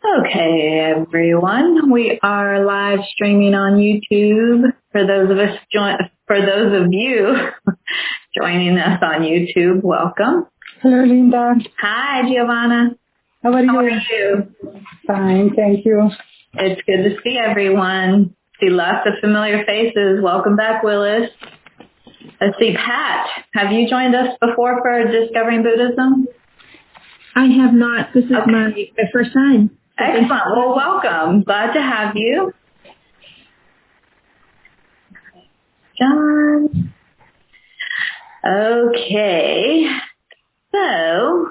Okay, everyone. We are live streaming on YouTube. For those of you joining us on YouTube, welcome. Hello, Linda. Hi, Giovanna. How are How you? are you? Fine, thank you. It's good to see everyone. See lots of familiar faces. Welcome back, Willis. Let's see, Pat. Have you joined us before for Discovering Buddhism? I have not. This is my first time. Excellent. Well, welcome. Glad to have you. John. Okay. So,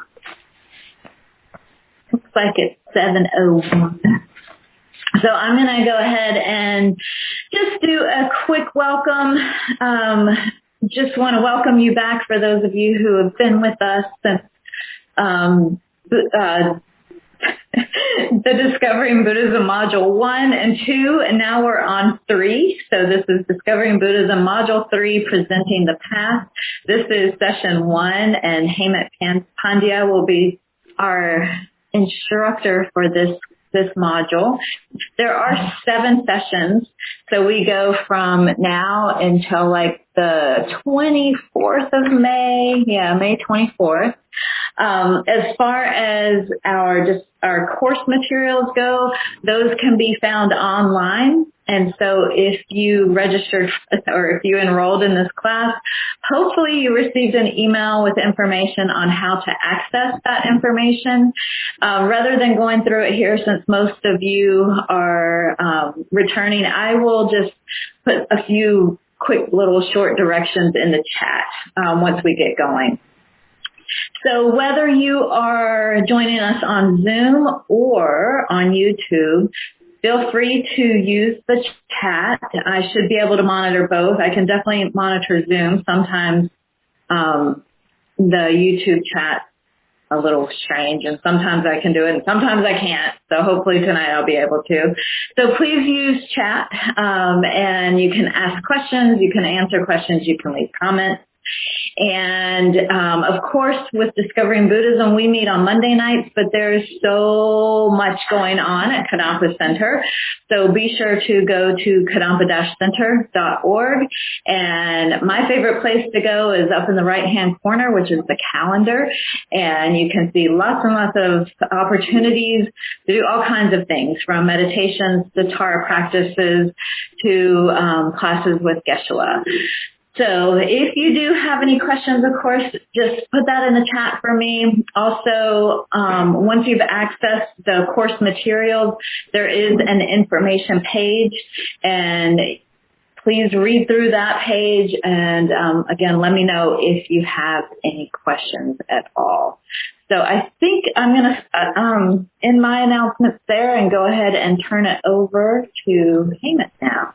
looks like it's 7:01. So I'm going to go ahead and just do a quick welcome. Just want to welcome you back for those of you who have been with us since the Discovering Buddhism Module 1 and 2, and now we're on 3. So this is Discovering Buddhism Module 3, Presenting the Path. This is Session 1, and Hemant Pandya will be our instructor for this module. There are 7 sessions, so we go from now until like the 24th of May. Yeah, May 24th. As far as our course materials go, those can be found online. And so if you registered or if you enrolled in this class, hopefully you received an email with information on how to access that information. Rather than going through it here, since most of you are returning, I will just put a few quick little short directions in the chat once we get going. So whether you are joining us on Zoom or on YouTube, feel free to use the chat. I should be able to monitor both. I can definitely monitor Zoom. Sometimes the YouTube chat's a little strange, and sometimes I can do it, and sometimes I can't. So hopefully tonight I'll be able to. So please use chat, and you can ask questions, you can answer questions, you can leave comments. And, of course, with Discovering Buddhism, we meet on Monday nights, but there's so much going on at Kadampa Center. So be sure to go to kadampa-center.org. And my favorite place to go is up in the right-hand corner, which is the calendar. And you can see lots and lots of opportunities to do all kinds of things, from meditations to Tara practices to classes with Geshe-la. So if you do have any questions, of course, just put that in the chat for me. Also, once you've accessed the course materials, there is an information page, and please read through that page. And again, let me know if you have any questions at all. So I think I'm going to end my announcements there and go ahead and turn it over to Hemant now.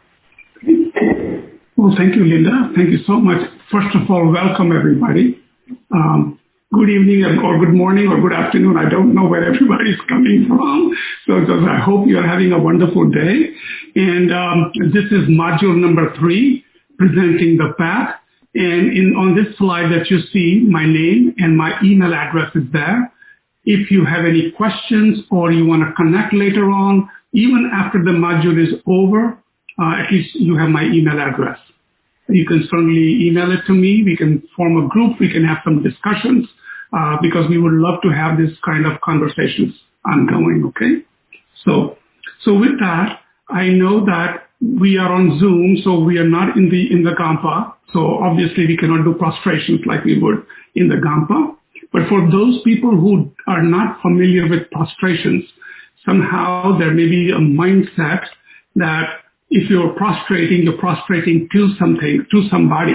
Well, thank you, Linda. Thank you so much. First of all, welcome everybody. Good evening or good morning or good afternoon. I don't know where everybody's coming from. So I hope you're having a wonderful day. And this is module number 3, Presenting the Path. And on this slide that you see, my name and my email address is there. If you have any questions or you want to connect later on, even after the module is over, at least you have my email address. You can certainly email it to me. We can form a group. We can have some discussions because we would love to have this kind of conversations ongoing, okay? So with that, I know that we are on Zoom, so we are not in the Gampa. So obviously we cannot do prostrations like we would in the Gampa. But for those people who are not familiar with prostrations, somehow there may be a mindset that if you're prostrating to something, to somebody.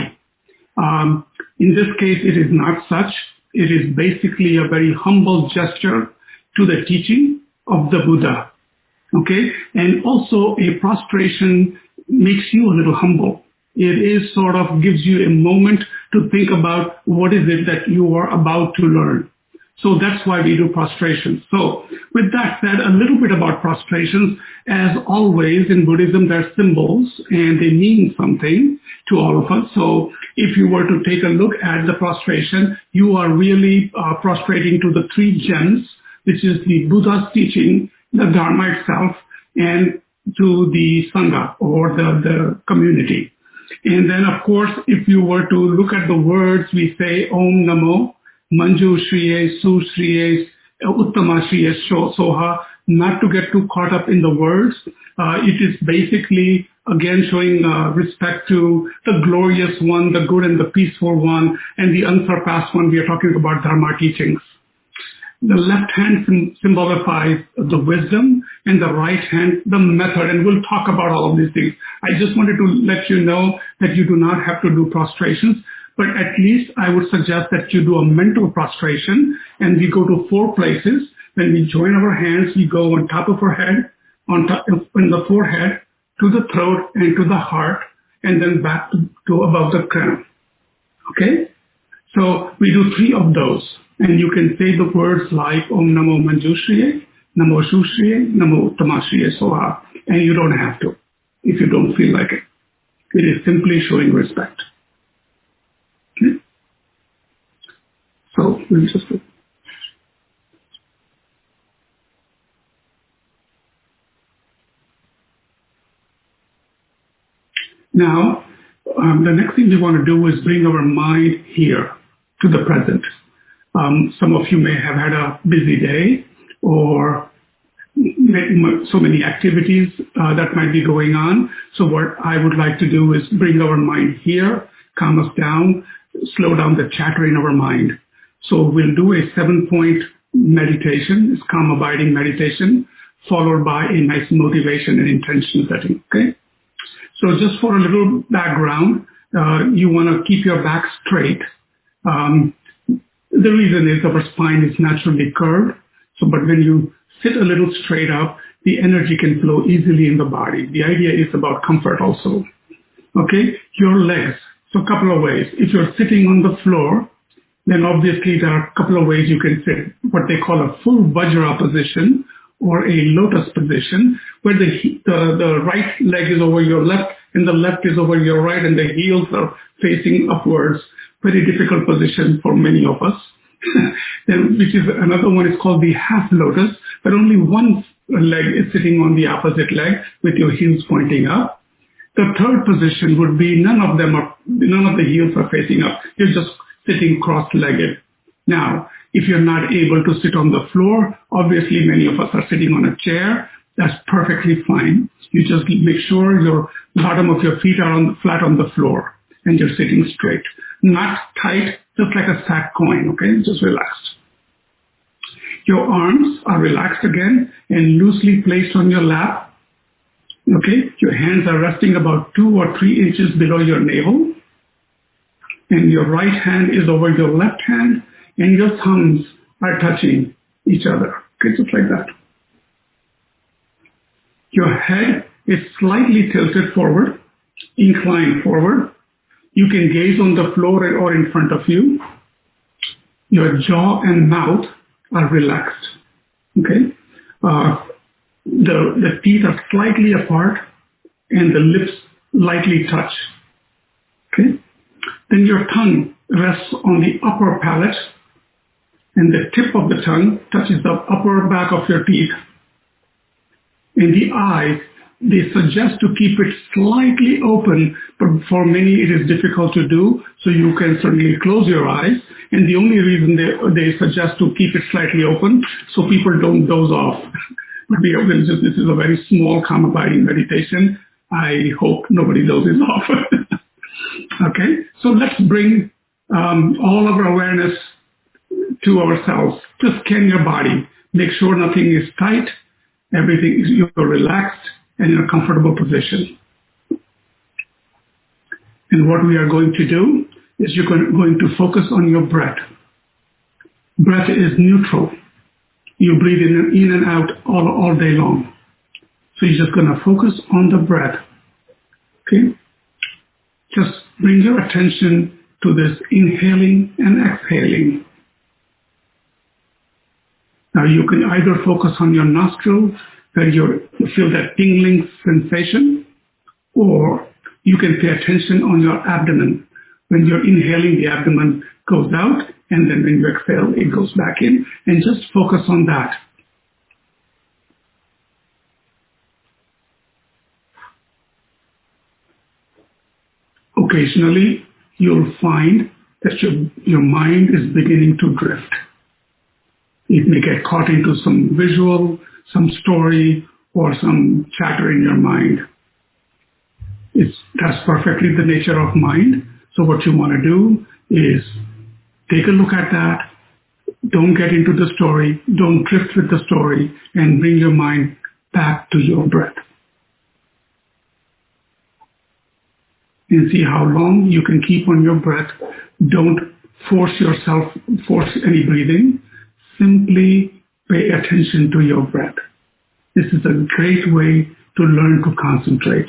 In this case, it is not such. It is basically a very humble gesture to the teaching of the Buddha. Okay? And also a prostration makes you a little humble. It is sort of gives you a moment to think about what is it that you are about to learn. So that's why we do prostrations. So with that said, a little bit about prostrations. As always in Buddhism, there are symbols and they mean something to all of us. So if you were to take a look at the prostration, you are really prostrating to the 3 gems, which is the Buddha's teaching the Dharma itself, and to the Sangha or the community. And then, of course, if you were to look at the words, we say Om Namo, Manju Shriye, Su Shriye, Uttama Shriye, Soha, not to get too caught up in the words. It is basically, again, showing respect to the glorious one, the good and the peaceful one, and the unsurpassed one. We are talking about Dharma teachings. The left hand symbolifies the wisdom and the right hand the method, and we'll talk about all of these things. I just wanted to let you know that you do not have to do prostrations, but at least I would suggest that you do a mental prostration, and we go to 4 places. When we join our hands, we go on top of our head, on the forehead, to the throat, and to the heart, and then back to above the crown. Okay? So we do 3 of those. And you can say the words like Om Namo Manju Shriye, Namo Shu Shriye, Namo Uttama Shriye Soha. And you don't have to if you don't feel like it. It is simply showing respect. Okay? So we'll just do. Now, the next thing we want to do is bring our mind here to the present. Some of you may have had a busy day or so many activities that might be going on. So what I would like to do is bring our mind here, calm us down, slow down the chatter in our mind. So we'll do a 7-point meditation, it's calm abiding meditation, followed by a nice motivation and intention setting. Okay? So just for a little background, you want to keep your back straight. The reason is our spine is naturally curved. So, but when you sit a little straight up, the energy can flow easily in the body. The idea is about comfort also. Okay? Your legs. So a couple of ways. If you're sitting on the floor, then obviously there are a couple of ways you can sit. What they call a full Vajra position or a lotus position, where the right leg is over your left and the left is over your right and the heels are facing upwards. Very difficult position for many of us. Then, which is another one is called the half lotus, but only one leg is sitting on the opposite leg with your heels pointing up. The third position would be none of the heels are facing up. You're just sitting cross-legged. Now, if you're not able to sit on the floor, obviously many of us are sitting on a chair. That's perfectly fine. You just make sure your bottom of your feet are flat on the floor and you're sitting straight. Not tight, just like a sack coin, okay? Just relaxed. Your arms are relaxed again and loosely placed on your lap. Okay? Your hands are resting about 2 or 3 inches below your navel. And your right hand is over your left hand and your thumbs are touching each other. Okay, just like that. Your head is slightly tilted forward, inclined forward. You can gaze on the floor or in front of you. Your jaw and mouth are relaxed. Okay? The teeth are slightly apart and the lips lightly touch. Okay? Then your tongue rests on the upper palate and the tip of the tongue touches the upper back of your teeth. And the eyes, they suggest to keep it slightly open, but for many it is difficult to do, so you can certainly close your eyes. And the only reason they suggest to keep it slightly open, so people don't doze off. But this is a very small, calm abiding meditation. I hope nobody dozes off. Okay, so let's bring all of our awareness to ourselves. Just scan your body. Make sure nothing is tight. Everything is, you're relaxed and in a comfortable position. And what we are going to do is you're going to focus on your breath. Breath is neutral. You breathe in and out all day long. So you're just going to focus on the breath. Okay? Just bring your attention to this inhaling and exhaling. Now you can either focus on your nostrils where you feel that tingling sensation, or you can pay attention on your abdomen. When you're inhaling, the abdomen goes out, and then when you exhale, it goes back in, and just focus on that. occasionally you'll find that your mind is beginning to drift. It may get caught into some visual, some story, or some chatter in your mind. That's perfectly the nature of mind. So what you want to do is take a look at that. Don't get into the story. Don't drift with the story, and bring your mind back to your breath. And see how long you can keep on your breath. Don't force any breathing. Simply pay attention to your breath. This is a great way to learn to concentrate.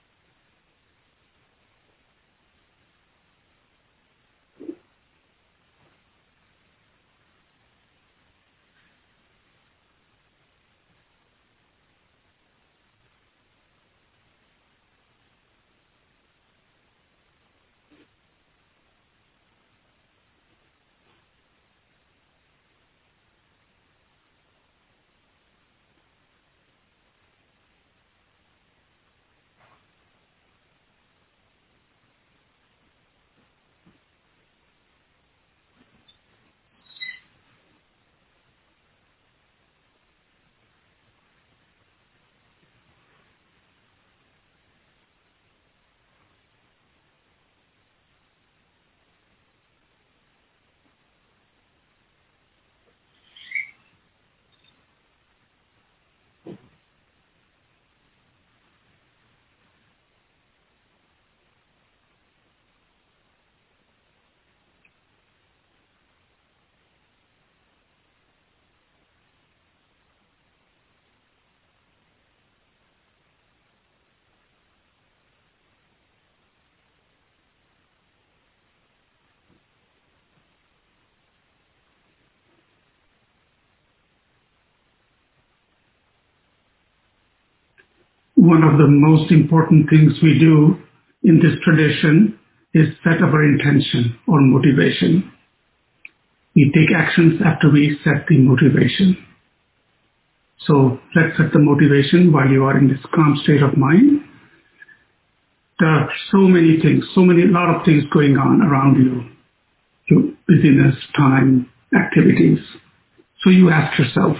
One of the most important things we do in this tradition is set our intention or motivation. We take actions after we set the motivation. So let's set the motivation while you are in this calm state of mind. There are so many things, a lot of things going on around you. Your busyness, time, activities. So you ask yourself,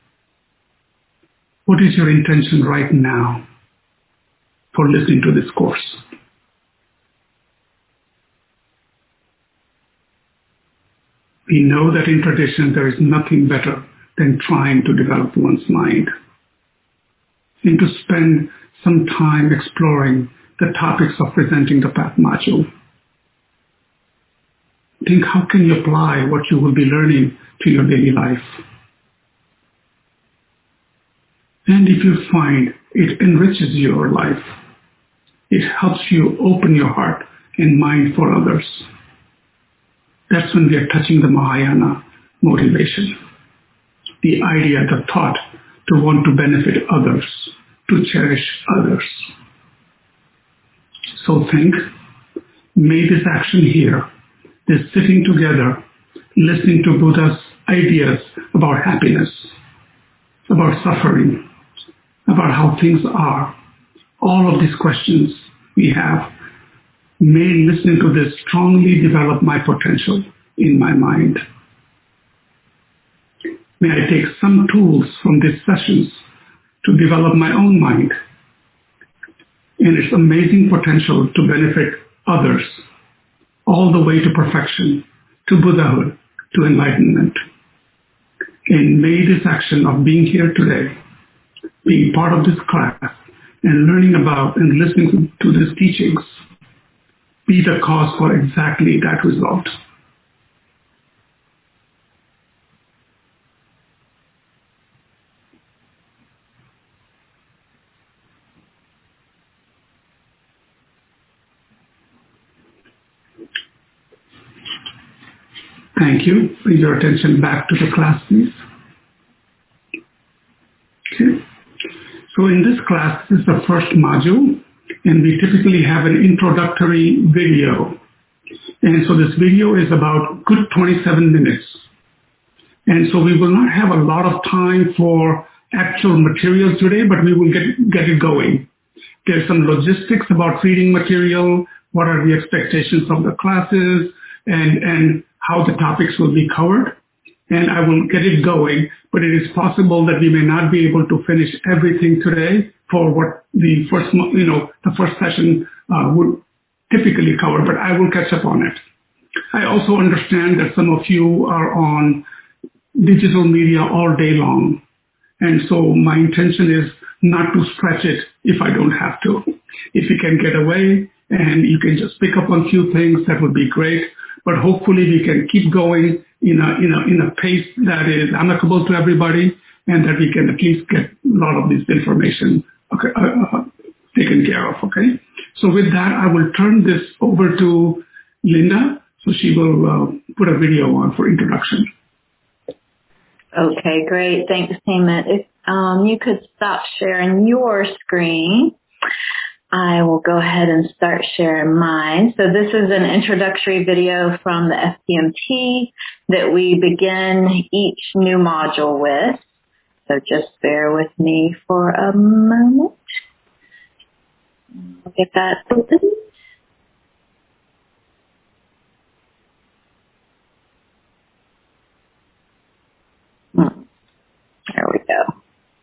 what is your intention right now for listening to this course? We know that in tradition there is nothing better than trying to develop one's mind and to spend some time exploring the topics of presenting the path module. Think, how can you apply what you will be learning to your daily life? And if you find it enriches your life, it helps you open your heart and mind for others, that's when we are touching the Mahayana motivation. The idea, the thought to want to benefit others, to cherish others. So think, may this action here, this sitting together, listening to Buddha's ideas about happiness, about suffering, about how things are, all of these questions we have, may listening to this strongly develop my potential in my mind. May I take some tools from these sessions to develop my own mind and its amazing potential to benefit others all the way to perfection, to Buddhahood, to enlightenment. And may this action of being here today, being part of this class, and learning about and listening to these teachings, be the cause for exactly that result. Thank you. Bring your attention back to the class, please. Okay. So in this class, this is the first module, and we typically have an introductory video. And so this video is about good 27 minutes. And so we will not have a lot of time for actual materials today, but we will get it going. There's some logistics about reading material, what are the expectations of the classes, and how the topics will be covered. And I will get it going, but it is possible that we may not be able to finish everything today for what the first session would typically cover, but I will catch up on it. I also understand that some of you are on digital media all day long, and so my intention is not to stretch it if I don't have to. If you can get away and you can just pick up on a few things, that would be great. But hopefully we can keep going in a pace that is amicable to everybody, and that we can at least get a lot of this information taken care of. Okay. So with that, I will turn this over to Linda, so she will put a video on for introduction. Okay, great. Thanks, Hemant. If you could stop sharing your screen, I will go ahead and start sharing mine. So this is an introductory video from the FPMT that we begin each new module with. So just bear with me for a moment. I'll get that open. There we go.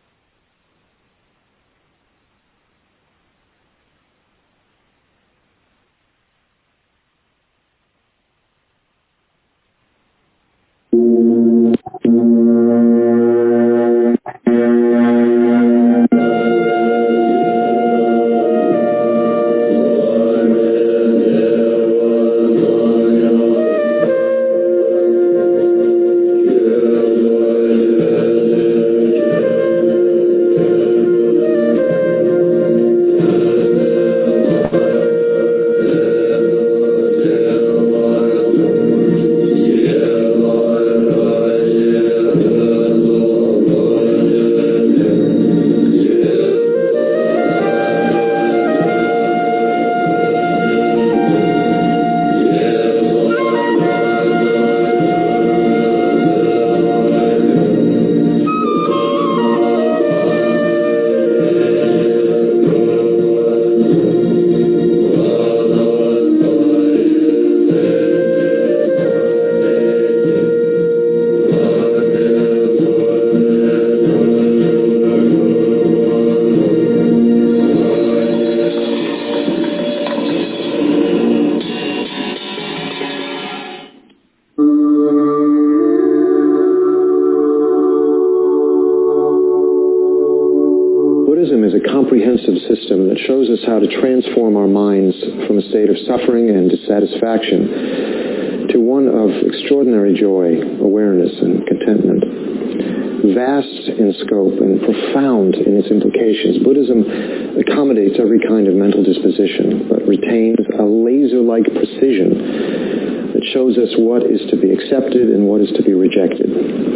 Shows us how to transform our minds from a state of suffering and dissatisfaction to one of extraordinary joy, awareness, and contentment. Vast in scope and profound in its implications, Buddhism accommodates every kind of mental disposition, but retains a laser-like precision that shows us what is to be accepted and what is to be rejected.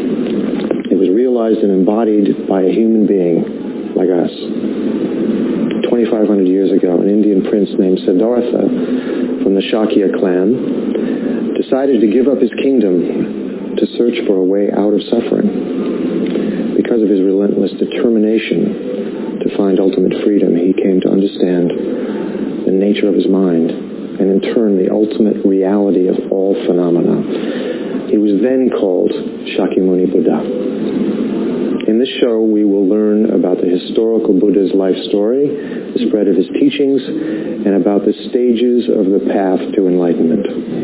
It was realized and embodied by a human being like us. 2,500 years ago, an Indian prince named Siddhartha from the Shakya clan decided to give up his kingdom to search for a way out of suffering. Because of his relentless determination to find ultimate freedom, he came to understand the nature of his mind and in turn the ultimate reality of all phenomena. He was then called Shakyamuni Buddha. In this show, we will learn about the historical Buddha's life story, the spread of his teachings, and about the stages of the path to enlightenment.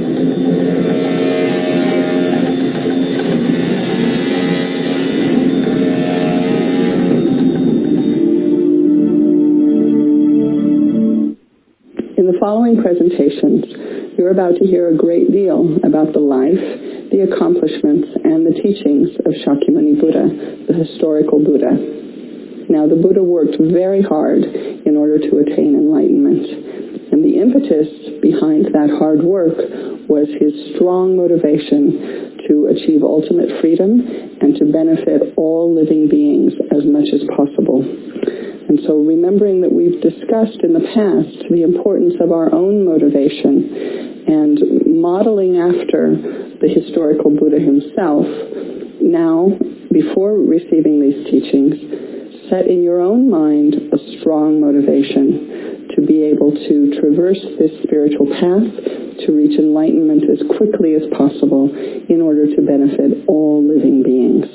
In the following presentations, you're about to hear a great deal about the life, the accomplishments, and the teachings of Shakyamuni Buddha, the historical Buddha. Now, the Buddha worked very hard in order to attain enlightenment, and the impetus behind that hard work was his strong motivation to achieve ultimate freedom and to benefit all living beings as much as possible. And so remembering that we've discussed in the past the importance of our own motivation and modeling after the historical Buddha himself, now, before receiving these teachings, set in your own mind a strong motivation to be able to traverse this spiritual path, to reach enlightenment as quickly as possible in order to benefit all living beings.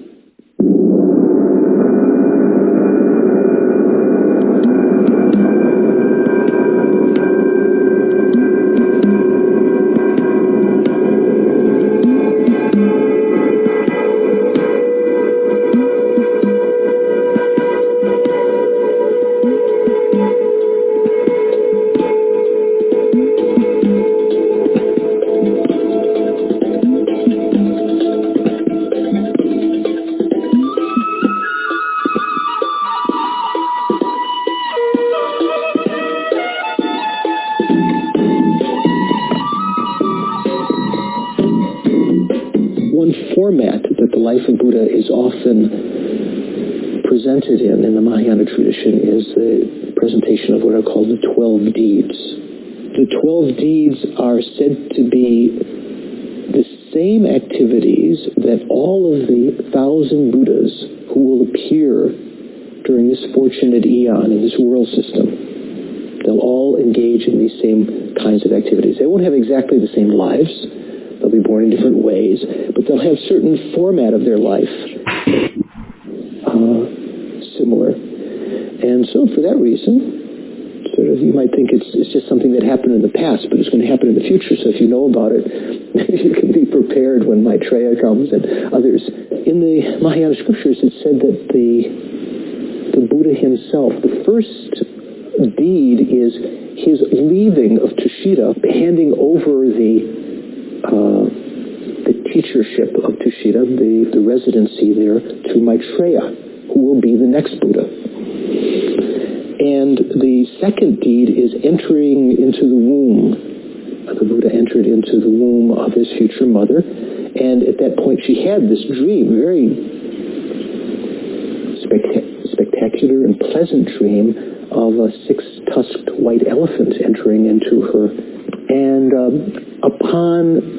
Format that the life of Buddha is often presented in the Mahayana tradition is the presentation of what are called the 12 deeds. The 12 deeds are said to be the same activities that all of the 1,000 Buddhas who will appear during this fortunate eon in this world system. They'll all engage in these same kinds of activities. They won't have exactly the same lives. They'll be born in different ways, but they'll have certain format of their life similar. And so for that reason, sort of you might think it's just something that happened in the past, but it's going to happen in the future. So if you know about it, you can be prepared when Maitreya comes and others. In the Mahayana scriptures, it said that the Buddha himself, the first deed is his leaving of Tushita, handing over the teachership of Tushita, the residency there, to Maitreya, who will be the next Buddha. And the second deed is entering into the womb. The Buddha entered into the womb of his future mother, and at that point she had this dream, very spectacular and pleasant dream of a six-tusked white elephant entering into her. And upon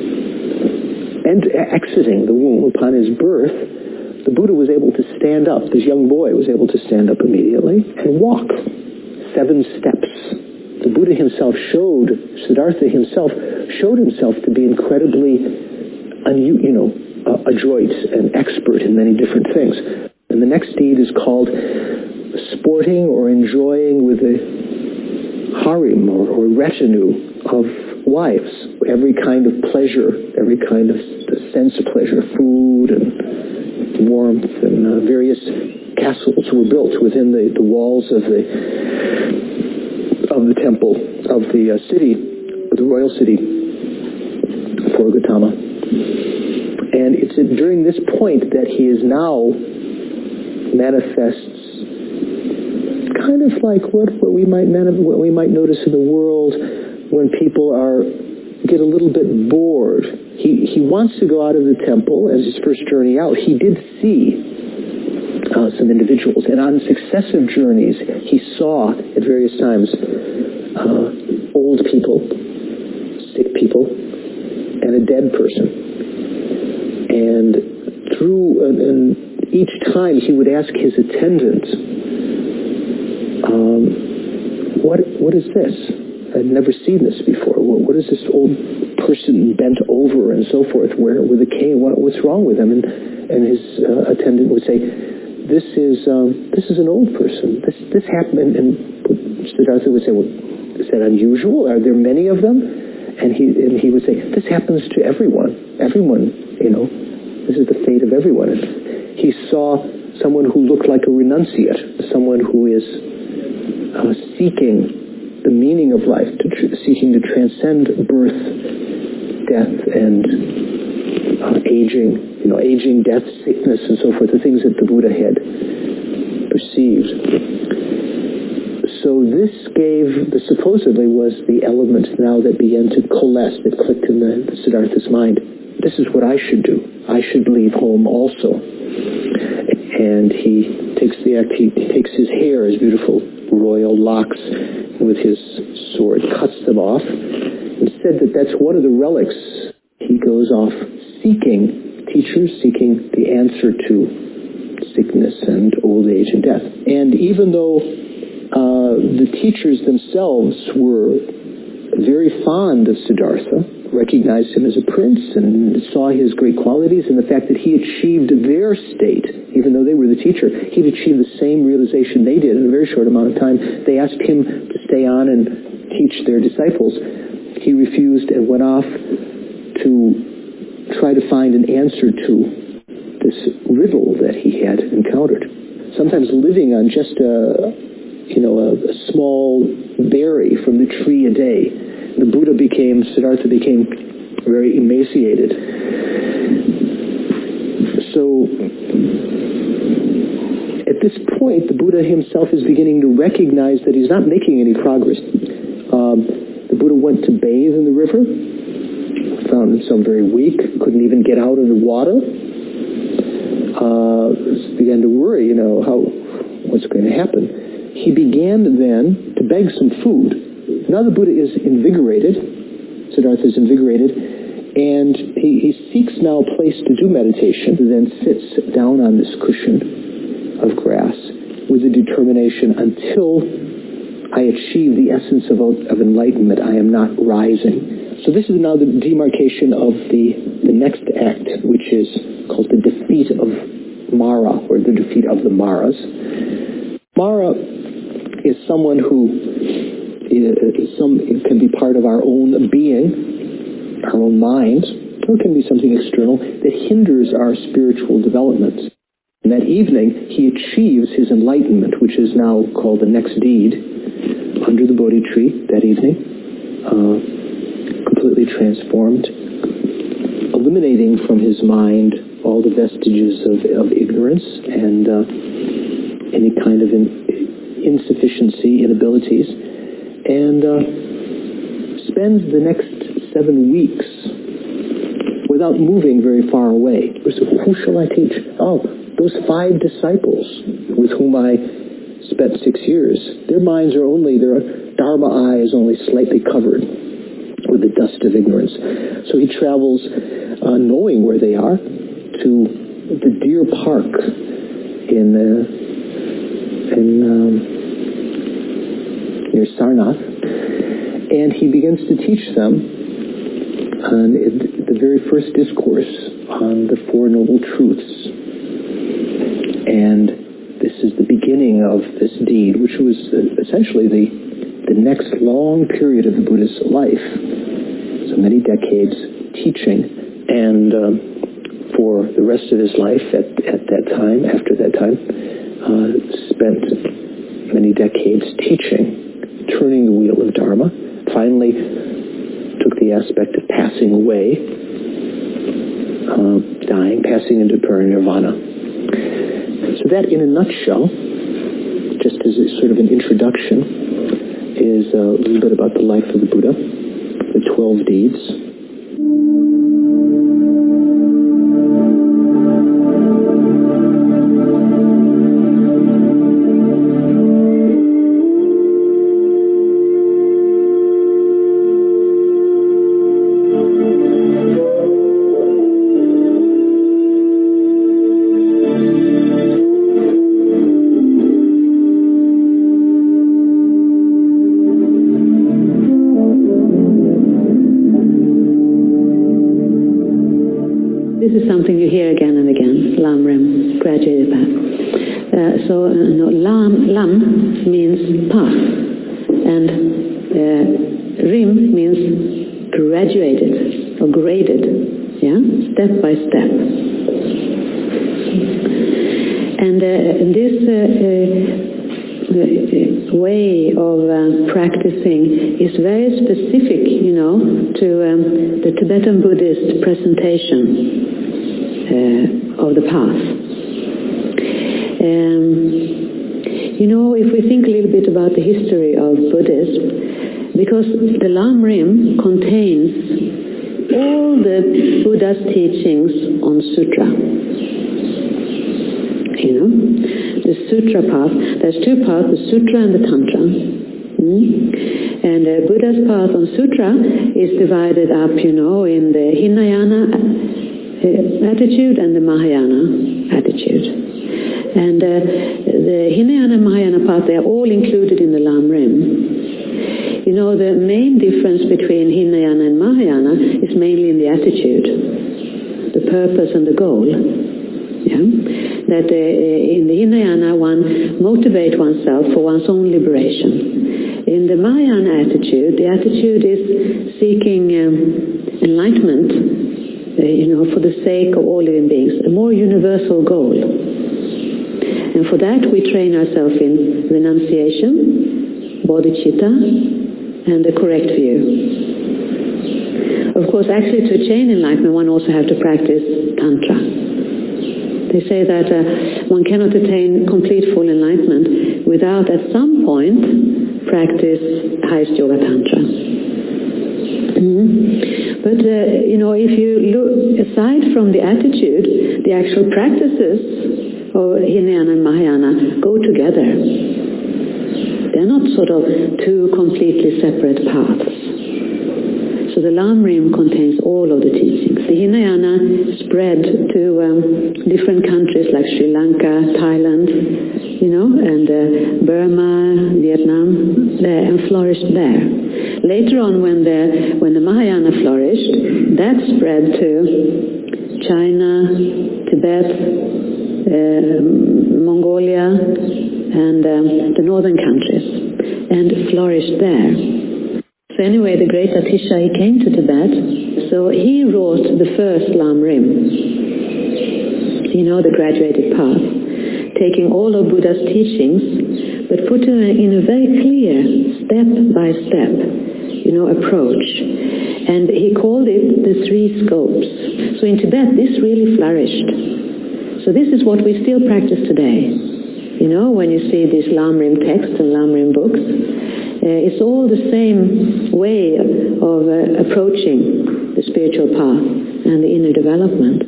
exiting the womb, upon his birth, the Buddha was able to stand up. This young boy was able to stand up immediately and walk 7 steps. The Buddha himself Siddhartha himself showed himself to be incredibly, adroit and expert in many different things. And the next deed is called sporting or enjoying with a harem or retinue of wives. Every kind of pleasure, every kind of sense of pleasure, food and warmth, and various castles were built within the walls of the temple, of the city, the royal city for Gautama. And it's during this point that he is now manifests kind of like what we might notice in the world when people get a little bit bored. He wants to go out of the temple as his first journey out. He did see some individuals, and on successive journeys he saw at various times old people, sick people, and a dead person. And each time he would ask his attendant, what is this? I've never seen this before. What is this old person bent over and so forth, with a cane? What's wrong with him? And his attendant would say, "This is an old person. This happened." And Siddhartha would say, "Well, is that unusual? Are there many of them?" And he would say, "This happens to everyone. Everyone, this is the fate of everyone." And he saw someone who looked like a renunciate, someone who is seeking the meaning of life, seeking to transcend birth, death, and aging, death, sickness, and so forth, the things that the Buddha had perceived. So this supposedly was the element now that began to coalesce, that clicked in the Siddhartha's mind. This is what I should do. I should leave home also. And he takes his hair, his beautiful royal locks, with his sword, cuts them off, and said that that's one of the relics. He goes off seeking teachers, seeking the answer to sickness and old age and death. And even though The teachers themselves were very fond of Siddhartha, recognized him as a prince and saw his great qualities and the fact that he achieved their state, even though they were the teacher. He'd achieved the same realization they did in a very short amount of time. They asked him to stay on and teach their disciples. He refused and went off to try to find an answer to this riddle that he had encountered. Sometimes living on just a small berry from the tree a day. Siddhartha became very emaciated. So at this point, the Buddha himself is beginning to recognize that he's not making any progress. The Buddha went to bathe in the river, found himself very weak, couldn't even get out of the water. Began to worry, what's going to happen. He began then to beg some food. Now the Buddha is invigorated, Siddhartha is invigorated, and he seeks now a place to do meditation, then sits down on this cushion of grass with the determination, until I achieve the essence of enlightenment, I am not rising. So this is now the demarcation of the next act, which is called the defeat of Mara, or the defeat of the Maras. Mara is someone who can be part of our own being, our own mind, or it can be something external that hinders our spiritual development. And that evening, he achieves his enlightenment, which is now called the next deed, under the Bodhi tree that evening, completely transformed, eliminating from his mind all the vestiges of ignorance and any kind of insufficiency, inabilities, and spends the next 7 weeks without moving very far away. So who shall I teach? Oh, those 5 disciples with whom I spent 6 years. Their minds are their Dharma eye is only slightly covered with the dust of ignorance. So he travels, knowing where they are, to the Deer Park near Sarnath, and he begins to teach them on the very first discourse on the Four Noble Truths. And this is the beginning of this deed, which was essentially the next long period of the Buddha's life. So many decades teaching, and for the rest of his life after that time, spent many decades teaching, turning the wheel of Dharma, finally took the aspect of passing away, dying, passing into parinirvana. So that, in a nutshell, just as a sort of an introduction, is a little bit about the life of the Buddha, the 12 deeds. Lam means path, and Rim means graduated or graded, step by step. And this way of practicing is very specific, to the Tibetan Buddhist presentation of the path. If we think a little bit about the history of Buddhism, because the Lam Rim contains all the Buddha's teachings on sutra. The sutra path, there's 2 paths, the sutra and the tantra. And Buddha's path on sutra is divided up, in the Hinayana attitude and the Mahayana attitude. And the Hinayana and Mahayana path, they are all included in the Lam Rim. You know, the main difference between Hinayana and Mahayana is mainly in the attitude, the purpose and the goal. Yeah? That in the Hinayana, one motivates oneself for one's own liberation. In the Mahayana attitude, the attitude is seeking enlightenment, for the sake of all living beings, a more universal goal. And for that, we train ourselves in renunciation, bodhicitta, and the correct view. Of course, actually to attain enlightenment, one also has to practice Tantra. They say that one cannot attain complete full enlightenment without at some point practice highest yoga Tantra. But, if you look aside from the attitude, the actual practices of Hinayana and Mahayana go together. They're not sort of two completely separate paths. So the Lam Rim contains all of the teachings. The Hinayana spread to different countries like Sri Lanka, Thailand, and Burma, Vietnam, and flourished there. Later on, when the Mahayana flourished, that spread to China, Tibet, Mongolia, and the northern countries, and flourished there. So anyway, the great Atisha, he came to Tibet, so he wrote the first Lam Rim, the graduated path, taking all of Buddha's teachings, but put it in a very clear, step-by-step, approach. And he called it the three scopes. So in Tibet, this really flourished. So this is what we still practice today. When you see these Lam Rim texts and Lam Rim books, it's all the same way of approaching the spiritual path and the inner development.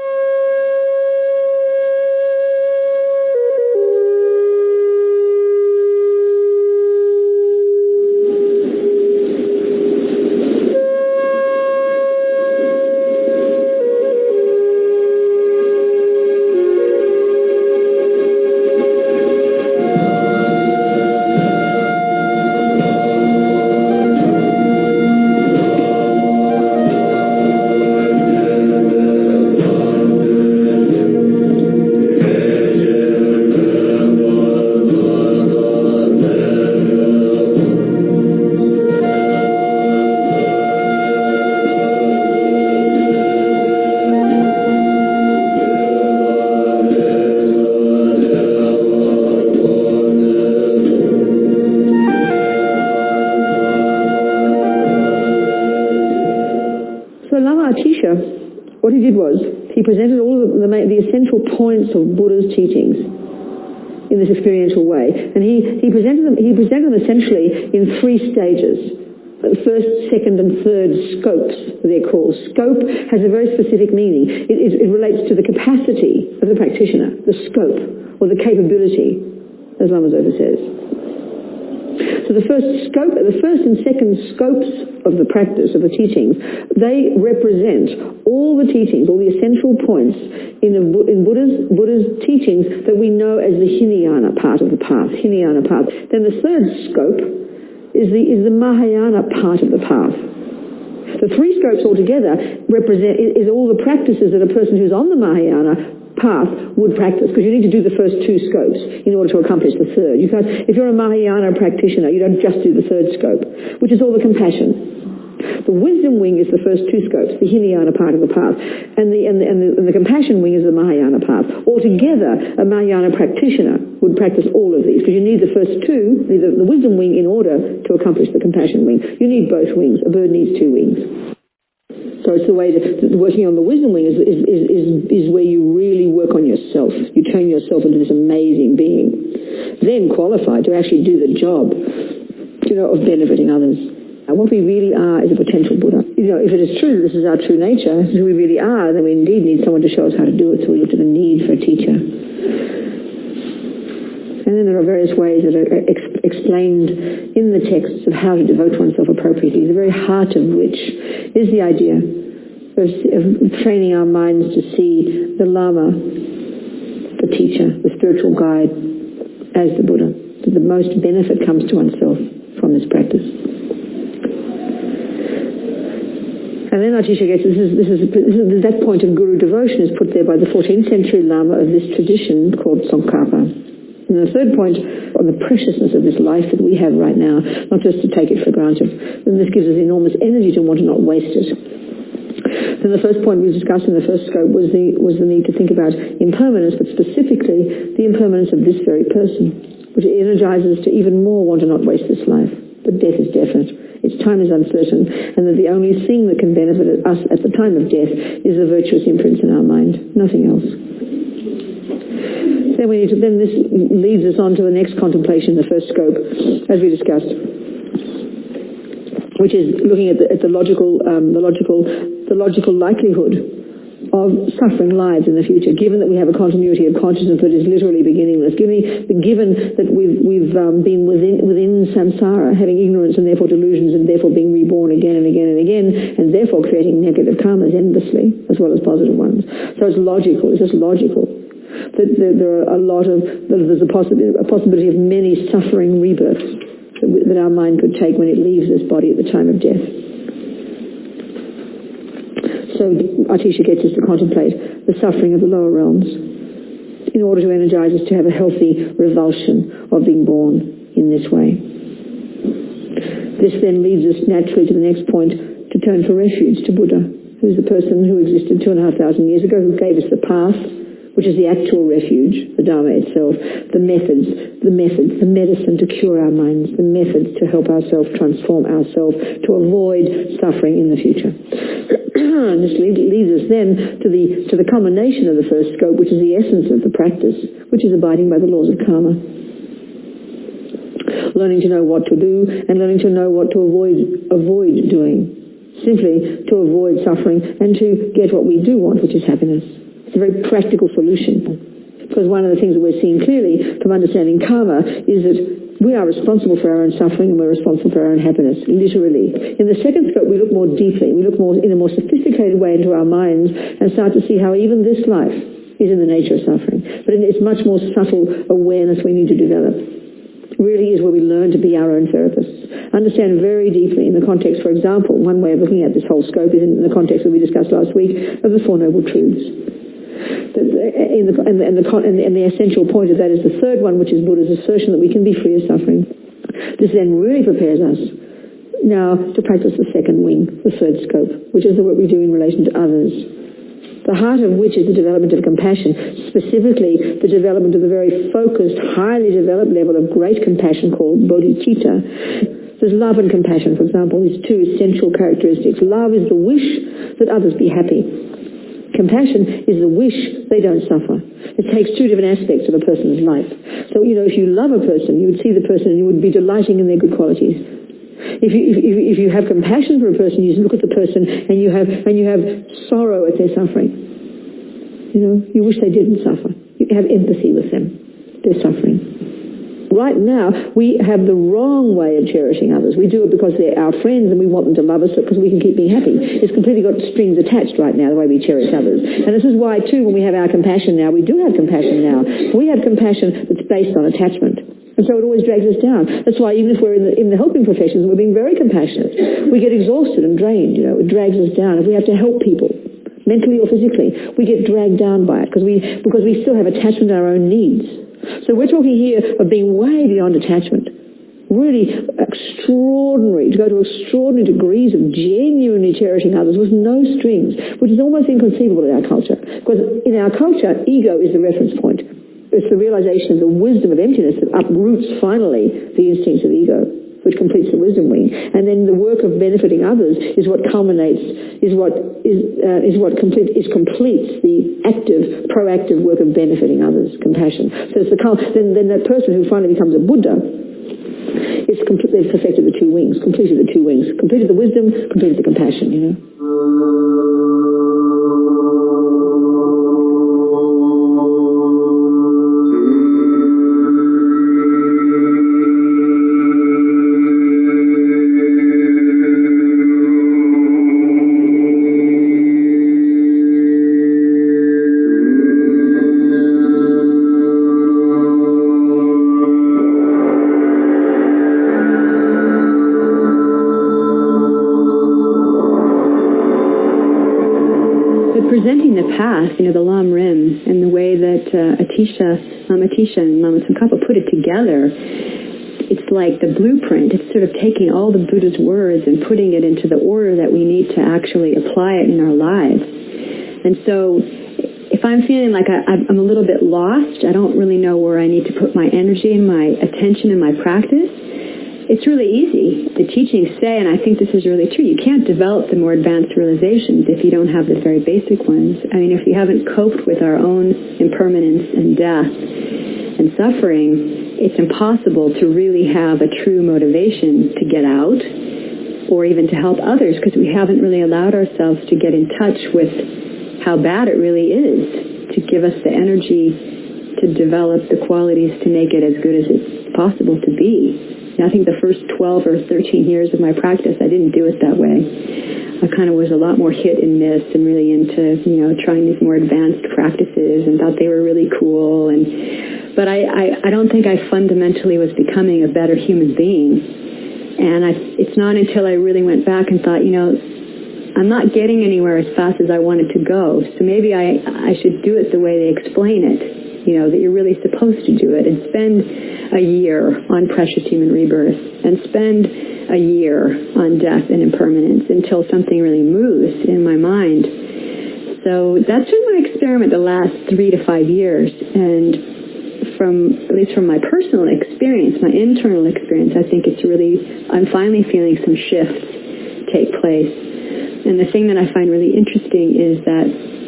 What he did was, he presented all of the essential points of Buddha's teachings in this experiential way. And he presented them essentially in three stages. First, second, and third scopes, they're called. Scope has a very specific meaning. It relates to the capacity of the practitioner, the scope, or the capability, as Lama Zopa says. So the first and second scopes of the practice, of the teachings, they represent all the teachings, all the essential points in Buddha's teachings that we know as the Hinayana part of the path, Hinayana path. Then the third scope is the Mahayana part of the path. The three scopes altogether is all the practices that a person who's on the Mahayana path would practice, because you need to do the first two scopes in order to accomplish the third. You can't, if you're a Mahayana practitioner, you don't just do the third scope, which is all the compassion. The wisdom wing is the first two scopes, the Hinayana part of the path, and the compassion wing is the Mahayana path. Altogether, a Mahayana practitioner would practice all of these, because you need the first two, the wisdom wing, in order to accomplish the compassion wing. You need both wings. A bird needs two wings. So it's the way working on the wisdom wing is where you really work on yourself. You train yourself into this amazing being, then qualified to actually do the job, of benefiting others. And what we really are is a potential Buddha. If it is true that this is our true nature, who we really are, then we indeed need someone to show us how to do it. So we look to the need for a teacher. And then there are various ways that are explained in the texts of how to devote oneself appropriately, the very heart of which is the idea of training our minds to see the Lama, the teacher, the spiritual guide as the Buddha. That the most benefit comes to oneself from this practice. And then Atisha gets, this is that point of guru devotion is put there by the 14th century Lama of this tradition called Tsongkhapa. And the third point on the preciousness of this life that we have right now, not just to take it for granted, and this gives us enormous energy to want to not waste it. Then the first point we discussed in the first scope was the need to think about impermanence, but specifically the impermanence of this very person, which energizes us to even more want to not waste this life. But death is definite. Its time is uncertain, and that the only thing that can benefit us at the time of death is the virtuous imprints in our mind, nothing else. Then this leads us on to the next contemplation, the first scope, as we discussed, which is looking at the logical likelihood of suffering lives in the future, given that we have a continuity of consciousness that is literally beginningless, given that we've been within samsara, having ignorance and therefore delusions, and therefore being reborn again and again and again, and therefore creating negative karmas endlessly, as well as positive ones. So it's just logical that there are there's a possibility of many suffering rebirths that our mind could take when it leaves this body at the time of death. So Atisha gets us to contemplate the suffering of the lower realms in order to energize us to have a healthy revulsion of being born in this way. This then leads us naturally to the next point, to turn for refuge to Buddha, who's the person who existed 2,500 years ago, who gave us the path, which is the actual refuge, the Dharma itself, the methods, the medicine to cure our minds, the methods to help ourselves transform ourselves, to avoid suffering in the future. And this leads us then to the culmination of the first scope, which is the essence of the practice, which is abiding by the laws of karma. Learning to know what to do and learning to know what to avoid doing, simply to avoid suffering and to get what we do want, which is happiness. It's a very practical solution, because one of the things that we're seeing clearly from understanding karma is that we are responsible for our own suffering and we're responsible for our own happiness, literally. In the second scope, we look more deeply, we look more in a more sophisticated way into our minds and start to see how even this life is in the nature of suffering. But it's much more subtle awareness we need to develop. It really is where we learn to be our own therapists. Understand very deeply in the context, for example, one way of looking at this whole scope is in the context that we discussed last week of the Four Noble Truths. And the essential point of that is the third one, which is Buddha's assertion that we can be free of suffering. This then really prepares us now to practice the second wing, the third scope, which is the work we do in relation to others. The heart of which is the development of compassion, specifically the development of the very focused, highly developed level of great compassion called bodhicitta. There's love and compassion, for example, these two essential characteristics. Love is the wish that others be happy. Compassion is the wish they don't suffer. It takes two different aspects of a person's life. So, if you love a person, you would see the person and you would be delighting in their good qualities. If you have compassion for a person, you look at the person and you have sorrow at their suffering. You wish they didn't suffer. You have empathy with them, their suffering. Right now, we have the wrong way of cherishing others. We do it because they're our friends and we want them to love us because we can keep being happy. It's completely got strings attached right now, the way we cherish others. And this is why, too, when we have our compassion now, we do have compassion now. We have compassion that's based on attachment. And so it always drags us down. That's why even if we're in the helping professions, we're being very compassionate. We get exhausted and drained, It drags us down. If we have to help people, mentally or physically, we get dragged down by it because we still have attachment to our own needs. So we're talking here of being way beyond attachment. Really extraordinary, to go to extraordinary degrees of genuinely cherishing others with no strings, which is almost inconceivable in our culture. Because in our culture, ego is the reference point. It's the realization of the wisdom of emptiness that uproots finally the instincts of ego, which completes the wisdom wing. And then the work of benefiting others is what culminates, completes the active, proactive work of benefiting others, compassion. So it's then that person who finally becomes a Buddha they've perfected the two wings, completed the two wings, completed the wisdom, completed the compassion, path, the Lam Rim, and the way that Mama Atisha and Mama Tsongkhapa put it together, it's like the blueprint. It's sort of taking all the Buddha's words and putting it into the order that we need to actually apply it in our lives. And so if I'm feeling like I'm a little bit lost, I don't really know where I need to put my energy and my attention and my practice, it's really easy. The teachings say, and I think this is really true, you can't develop the more advanced realizations if you don't have the very basic ones. I mean, if we haven't coped with our own impermanence and death and suffering, it's impossible to really have a true motivation to get out or even to help others, because we haven't really allowed ourselves to get in touch with how bad it really is, to give us the energy to develop the qualities to make it as good as it's possible to be. I think the first 12 or 13 years of my practice, I didn't do it that way. I kind of was a lot more hit and miss and really into, trying these more advanced practices and thought they were really cool. But I don't think I fundamentally was becoming a better human being. And it's not until I really went back and thought, I'm not getting anywhere as fast as I wanted to go. So maybe I should do it the way they explain it. That you're really supposed to do it, and spend a year on precious human rebirth, and spend a year on death and impermanence until something really moves in my mind. So that's been my experiment the last 3 to 5 years, and at least from my personal experience, my internal experience, I think I'm finally feeling some shifts take place. And the thing that I find really interesting is that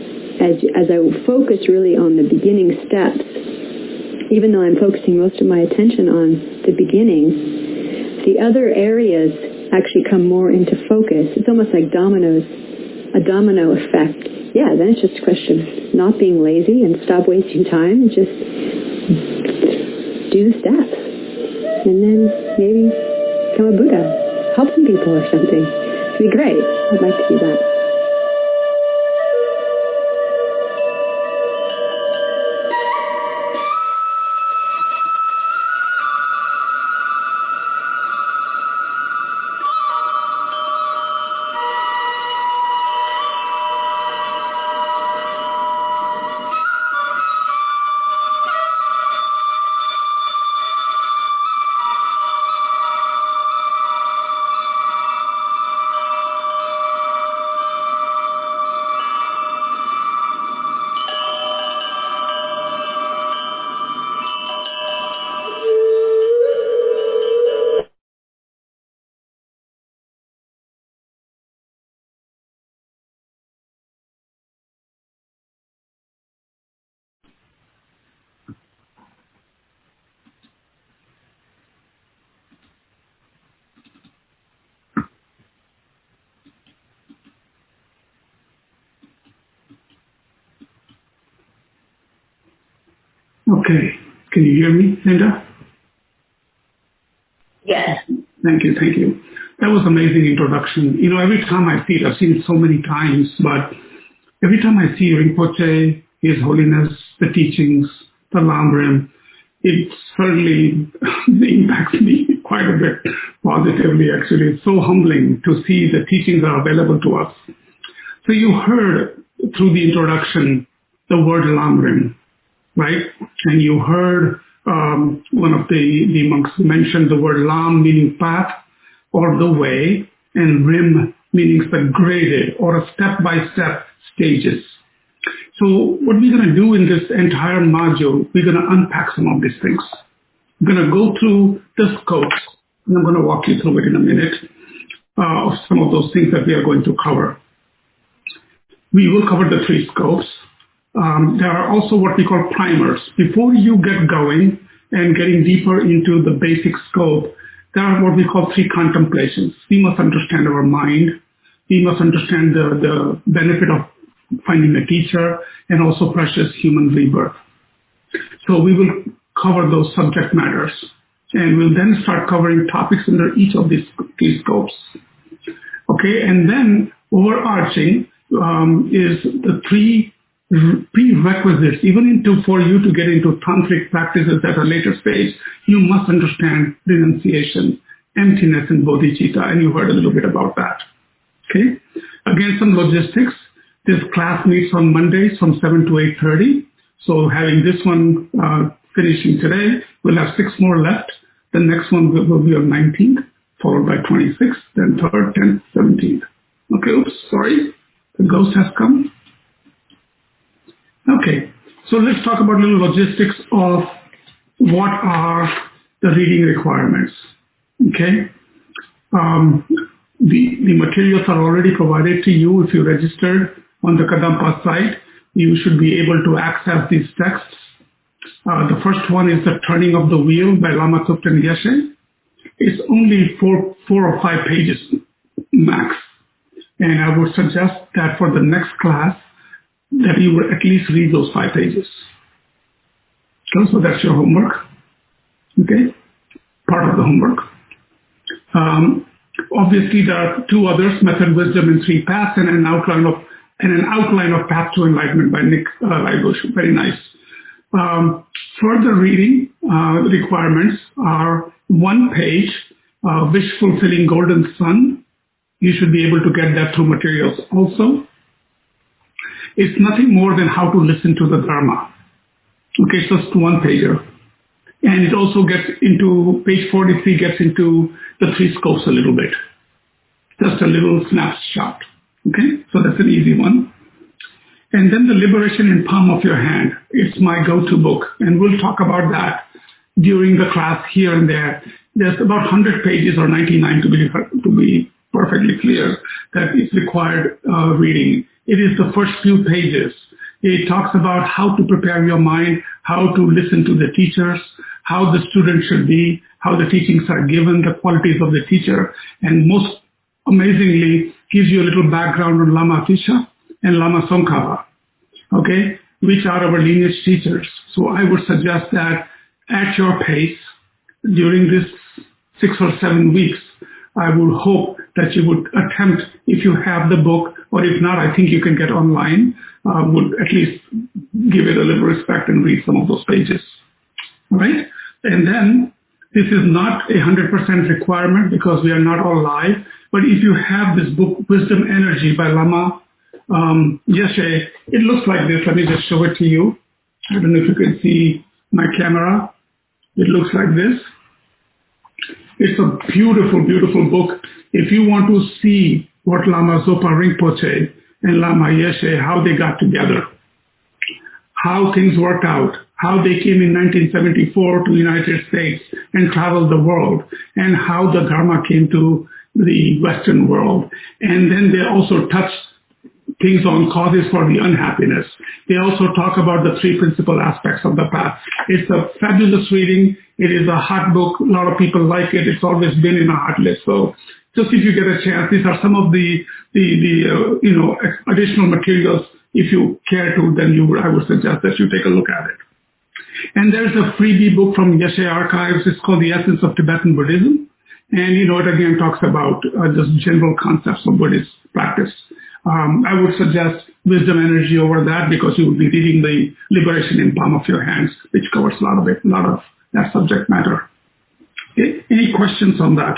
as I focus really on the beginning steps, even though I'm focusing most of my attention on the beginning, the other areas actually come more into focus. It's almost like a domino effect. Yeah, then it's just a question of not being lazy and stop wasting time and just do the steps. And then maybe become a Buddha, help some people or something. It'd be great. I'd like to do that. Okay. Can you hear me, Linda? Yes. Thank you. That was an amazing introduction. Every time I see it, I've seen it so many times, but every time I see Rinpoche, His Holiness, the teachings, the Lam Rim, it certainly impacts me quite a bit positively, actually. It's so humbling to see the teachings are available to us. So you heard through the introduction the word Lam Rim, right? And you heard one of the monks mention the word Lam meaning path or the way, and Rim meaning the graded or a step-by-step stages. So what we're going to do in this entire module, we're going to unpack some of these things. We're going to go through the scopes, and I'm going to walk you through it in a minute, of some of those things that we are going to cover. We will cover the 3 scopes. There are also what we call primers. Before you get going and getting deeper into the basic scope, there are what we call 3 contemplations. We must understand our mind. We must understand the benefit of finding a teacher and also precious human rebirth. So we will cover those subject matters, and we'll then start covering topics under each of these scopes. Okay, and then overarching is the 3 prerequisites, even for you to get into tantric practices at a later stage. You must understand renunciation, emptiness, and bodhicitta, and you heard a little bit about that. Okay, again, some logistics. This class meets on Mondays from 7 to 8:30. So having this one finishing today, we'll have 6 more left. The next one will be on 19th, followed by 26th, then 3rd, 10th, 17th. Okay, oops, sorry. The ghost has come. Okay, so let's talk about little logistics of what are the reading requirements. Okay, the materials are already provided to you. If you registered on the Kadampa site, you should be able to access these texts. The first one is The Turning of the Wheel by Lama Thupten Geshe. It's only 4 or 5 pages max. And I would suggest that for the next class, that you will at least read those 5 pages. Okay, so that's your homework. Okay, part of the homework. Obviously, there are 2 others: Method, Wisdom, and 3 Paths, and an outline of Path to Enlightenment by Nick Leibosch. Very nice. Further reading requirements are 1 page, Wish Fulfilling Golden Sun. You should be able to get that through materials also. It's nothing more than how to listen to the Dharma. Okay, it's just 1 pager. And it also gets into, page 43 gets into the 3 scopes a little bit. Just a little snapshot. Okay, so that's an easy one. And then the Liberation in Palm of Your Hand. It's my go-to book. And we'll talk about that during the class here and there. There's about 100 pages or 99 to be perfectly clear that is required reading. It is the first few pages. It talks about how to prepare your mind, how to listen to the teachers, how the student should be, how the teachings are given, the qualities of the teacher, and most amazingly gives you a little background on Lama Tisha and Lama Tsongkhapa, okay, which are our lineage teachers. So I would suggest that at your pace during this 6 or 7 weeks, I would hope that you would attempt, if you have the book, or if not, I think you can get online, would at least give it a little respect and read some of those pages. All right? And then this is not 100% requirement because we are not all live, but if you have this book, Wisdom Energy by Lama Geshe, it looks like this. Let me just show it to you. I don't know if you can see my camera. It looks like this. It's a beautiful, beautiful book. If you want to see what Lama Zopa Rinpoche and Lama Geshe, how they got together, how things worked out, how they came in 1974 to the United States and traveled the world, and how the Dharma came to the Western world. And then they also touched things on causes for the unhappiness. They also talk about the 3 principal aspects of the path. It's a fabulous reading. It is a hot book. A lot of people like it. It's always been in a hot list. So just if you get a chance, these are some of the additional materials. If you care to, then I would suggest that you take a look at it. And there's a freebie book from Geshe Archives. It's called The Essence of Tibetan Buddhism. And, it again talks about just general concepts of Buddhist practice. I would suggest Wisdom Energy over that because you will be reading the Liberation in Palm of Your Hands, which covers a lot of that subject matter. Okay. Any questions on that?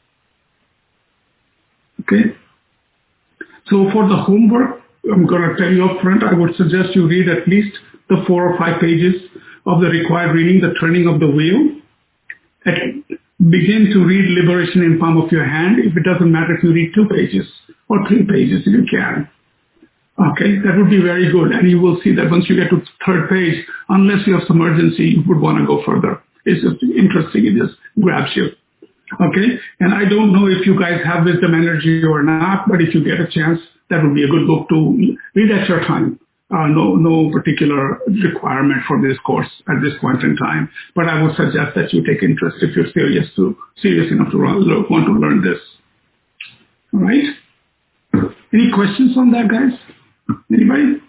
Okay. So for the homework, I'm going to tell you up front, I would suggest you read at least the 4 or 5 pages of the required reading, The Turning of the Wheel. Begin to read Liberation in Palm of Your Hand. If it doesn't matter if you read 2 pages or 3 pages, if you can. Okay, that would be very good. And you will see that once you get to the 3rd page, unless you have some urgency, you would want to go further. It's just interesting. It just grabs you. Okay, and I don't know if you guys have Wisdom Energy or not, but if you get a chance, that would be a good book to read at your time. No particular requirement for this course at this point in time, but I would suggest that you take interest if you're serious enough to want to learn this. All right. Any questions on that, guys? Anybody?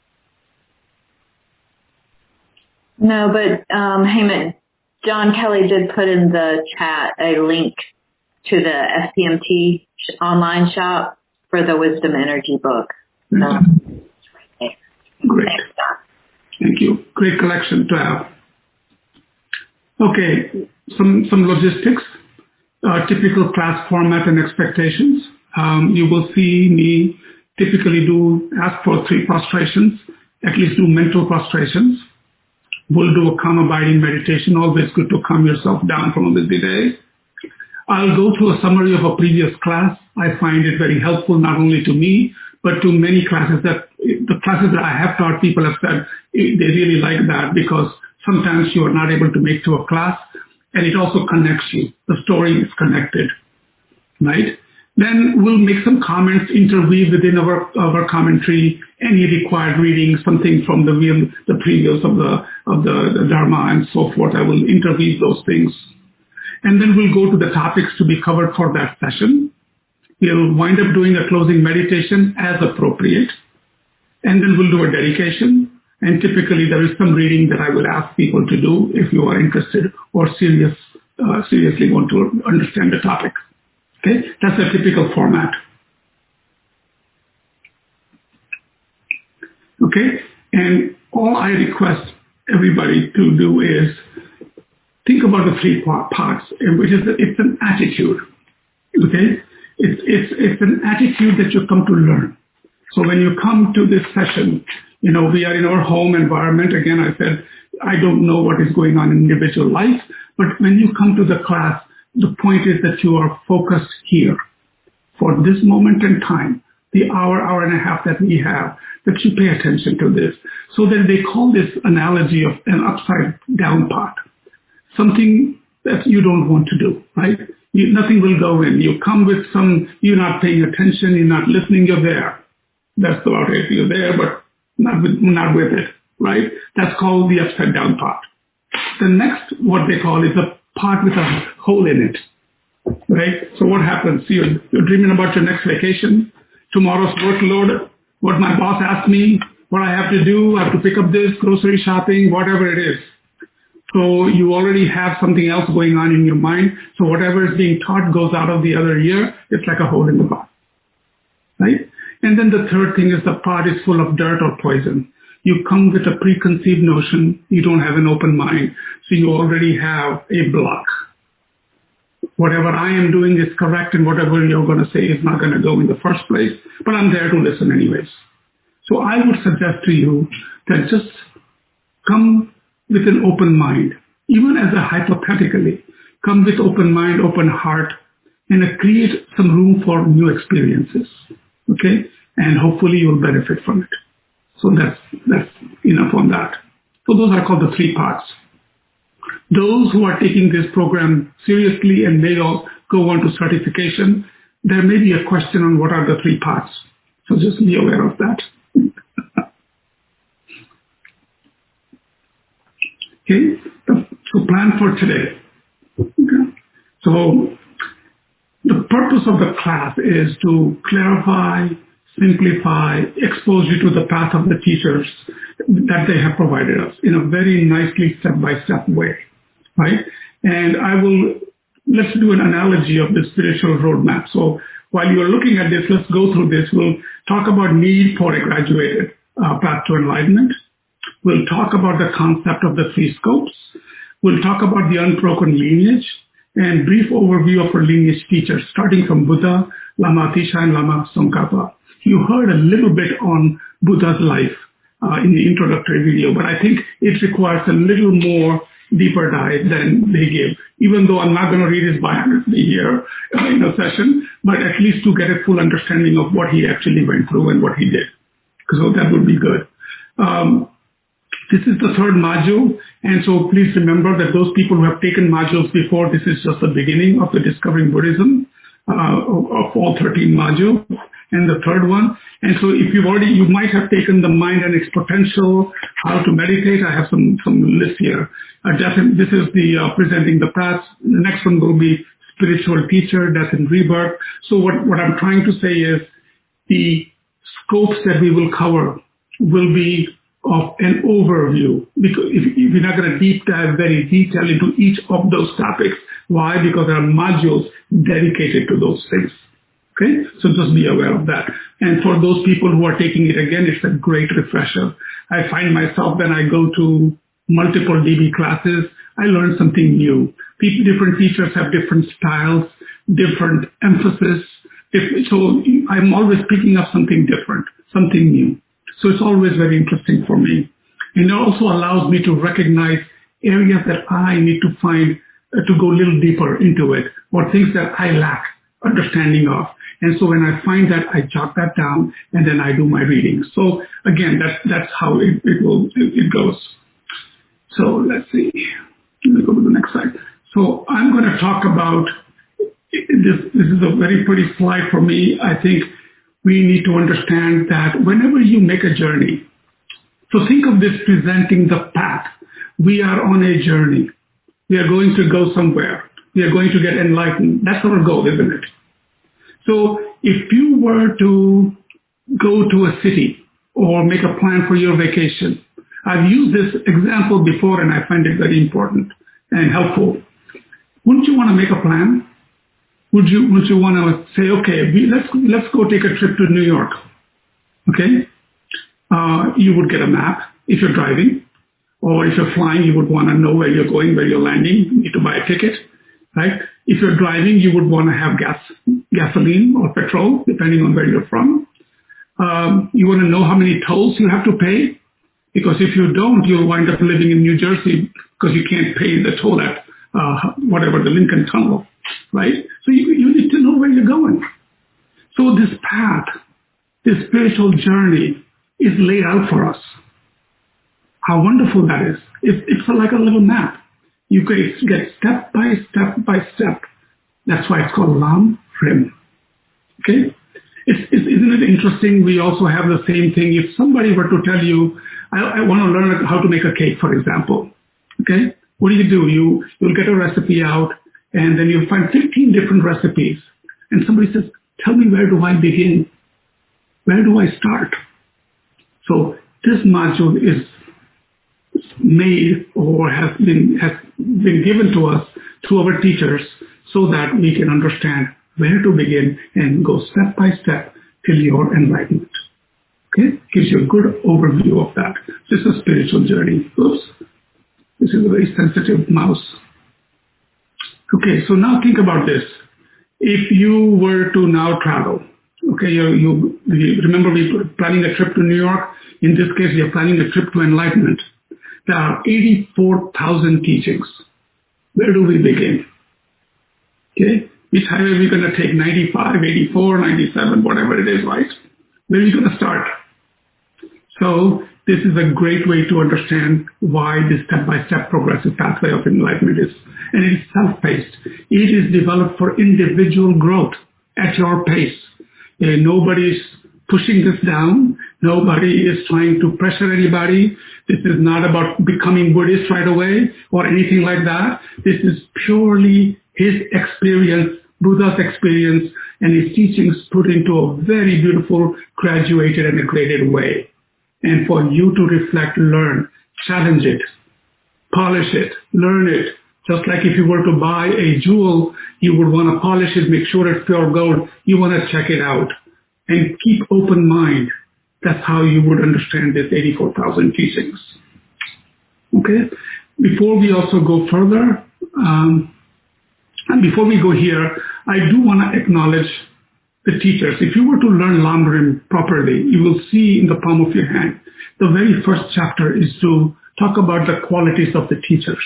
No, but Heyman, John Kelly did put in the chat a link to the SPMT online shop for the Wisdom Energy book. So, great. Thank you. Great collection to have. Okay, some logistics, typical class format and expectations. You will see me typically ask for 3 prostrations, at least do mental prostrations. We'll do a calm abiding meditation, always good to calm yourself down from a busy day. I'll go through a summary of a previous class. I find it very helpful, not only to me, but to many classes the classes that I have taught, people have said they really like that because sometimes you are not able to make to a class, and it also connects you. The story is connected, right? Then we'll make some comments, interweave within our commentary, any required reading, something from the previous of the Dharma and so forth. I will interweave those things. And then we'll go to the topics to be covered for that session. We'll wind up doing a closing meditation as appropriate. And then we'll do a dedication. And typically there is some reading that I will ask people to do if you are interested or seriously want to understand the topic. Okay, that's a typical format. Okay, and all I request everybody to do is think about the 3 parts, which is it's an attitude. Okay, it's an attitude that you come to learn. So when you come to this session, we are in our home environment. Again, I said I don't know what is going on in individual life, but when you come to the class, the point is that you are focused here for this moment in time, the hour and a half that we have, that you pay attention to this. So that they call this analogy of an upside down pot, something that you don't want to do, right? Nothing will go in. You come with you're not paying attention, you're not listening, you're there. That's about it. You're there, but not with it, right? That's called the upside down pot. The next, what they call, is a pot with a hole in it, right? So what happens? You're dreaming about your next vacation, tomorrow's workload, what my boss asked me, what I have to do, I have to pick up this, grocery shopping, whatever it is. So you already have something else going on in your mind. So whatever is being taught goes out of the other ear. It's like a hole in the pot, right? And then the third thing is the pot is full of dirt or poison. You come with a preconceived notion. You don't have an open mind. So you already have a block. Whatever I am doing is correct, and whatever you're going to say is not going to go in the first place. But I'm there to listen anyways. So I would suggest to you that just come with an open mind, even as a hypothetically. Come with open mind, open heart, and create some room for new experiences. Okay? And hopefully you'll benefit from it. So that's enough on that. So those are called the 3 parts. Those who are taking this program seriously and may all go on to certification, there may be a question on what are the 3 parts. So just be aware of that. Okay, so plan for today. Okay. So the purpose of the class is to clarify, simplify, expose you to the path of the teachers that they have provided us in a very nicely step-by-step way, right? And let's do an analogy of the spiritual roadmap. So while you're looking at this, let's go through this. We'll talk about need for a graduated path to enlightenment. We'll talk about the concept of the 3 scopes. We'll talk about the unbroken lineage and brief overview of our lineage teachers, starting from Buddha, Lama Atisha, and Lama Tsongkhapa. You heard a little bit on Buddha's life in the introductory video, but I think it requires a little more deeper dive than they give, even though I'm not going to read his biography here in a session, but at least to get a full understanding of what he actually went through and what he did. So that would be good. This is the 3rd module, and so please remember that those people who have taken modules before, this is just the beginning of the Discovering Buddhism of all 13 modules, and the 3rd one. And so if you might have taken the mind and its potential, how to meditate. I have some lists here. This is the presenting the path. The next one will be spiritual teacher, death and rebirth. So what I'm trying to say is the scopes that we will cover will be of an overview, because if we're not going to deep dive very detailed into each of those topics. Why? Because there are modules dedicated to those things. Okay, so just be aware of that. And for those people who are taking it again, it's a great refresher. I find myself when I go to multiple DB classes, I learn something new. Different teachers have different styles, different emphasis, So I'm always picking up something different, something new. So it's always very interesting for me. And it also allows me to recognize areas that I need to find to go a little deeper into it, or things that I lack understanding of. And so when I find that, I jot that down, and then I do my reading. So again, that's how it goes. So let's see. Let me go to the next slide. So I'm going to talk about this. This is a very pretty slide for me. I think we need to understand that whenever you make a journey, so think of this presenting the path. We are on a journey. We are going to go somewhere. We are going to get enlightened. That's our goal, isn't it? So if you were to go to a city or make a plan for your vacation, I've used this example before and I find it very important and helpful. Wouldn't you want to make a plan? Would you want to say, okay, let's go take a trip to New York? Okay? You would get a map if you're driving, or if you're flying, you would want to know where you're going, where you're landing. You need to buy a ticket, right? If you're driving, you would want to have gasoline or petrol, depending on where you're from. You want to know how many tolls you have to pay, because if you don't, you'll wind up living in New Jersey because you can't pay the toll at whatever, the Lincoln Tunnel, right? So you need to know where you're going. So this path, this spiritual journey is laid out for us. How wonderful that is. It's like a little map. You get step by step by step. That's why it's called Lam Rim. Okay? Isn't it interesting? We also have the same thing. If somebody were to tell you, I want to learn how to make a cake, for example. Okay? What do? You'll get a recipe out, and then you'll find 15 different recipes. And somebody says, tell me, where do I begin? Where do I start? So this module is made or has been given to us through our teachers so that we can understand where to begin and go step by step till your enlightenment. Okay? Gives you a good overview of that. This is a spiritual journey. Oops. This is a very sensitive mouse. Okay, so now think about this. If you were to now travel, okay, you remember we were planning a trip to New York. In this case, we are planning a trip to enlightenment. There are 84,000 teachings. Where do we begin? Okay, which highway are we going to take? 95, 84, 97, whatever it is, right? Where are we going to start? So this is a great way to understand why this step-by-step progressive pathway of enlightenment is. And it is self-paced. It is developed for individual growth at your pace. Nobody's pushing this down. Nobody is trying to pressure anybody. This is not about becoming Buddhist right away or anything like that. This is purely his experience, Buddha's experience, and his teachings put into a very beautiful, graduated and graded way. And for you to reflect, learn, challenge it, polish it, learn it. Just like if you were to buy a jewel, you would want to polish it, make sure it's pure gold. You want to check it out and keep open mind. That's how you would understand this 84,000 teachings. Okay? Before we also go further, and before we go here, I do want to acknowledge the teachers. If you were to learn Lam Rim properly, you will see in the palm of your hand, the very first chapter is to talk about the qualities of the teachers,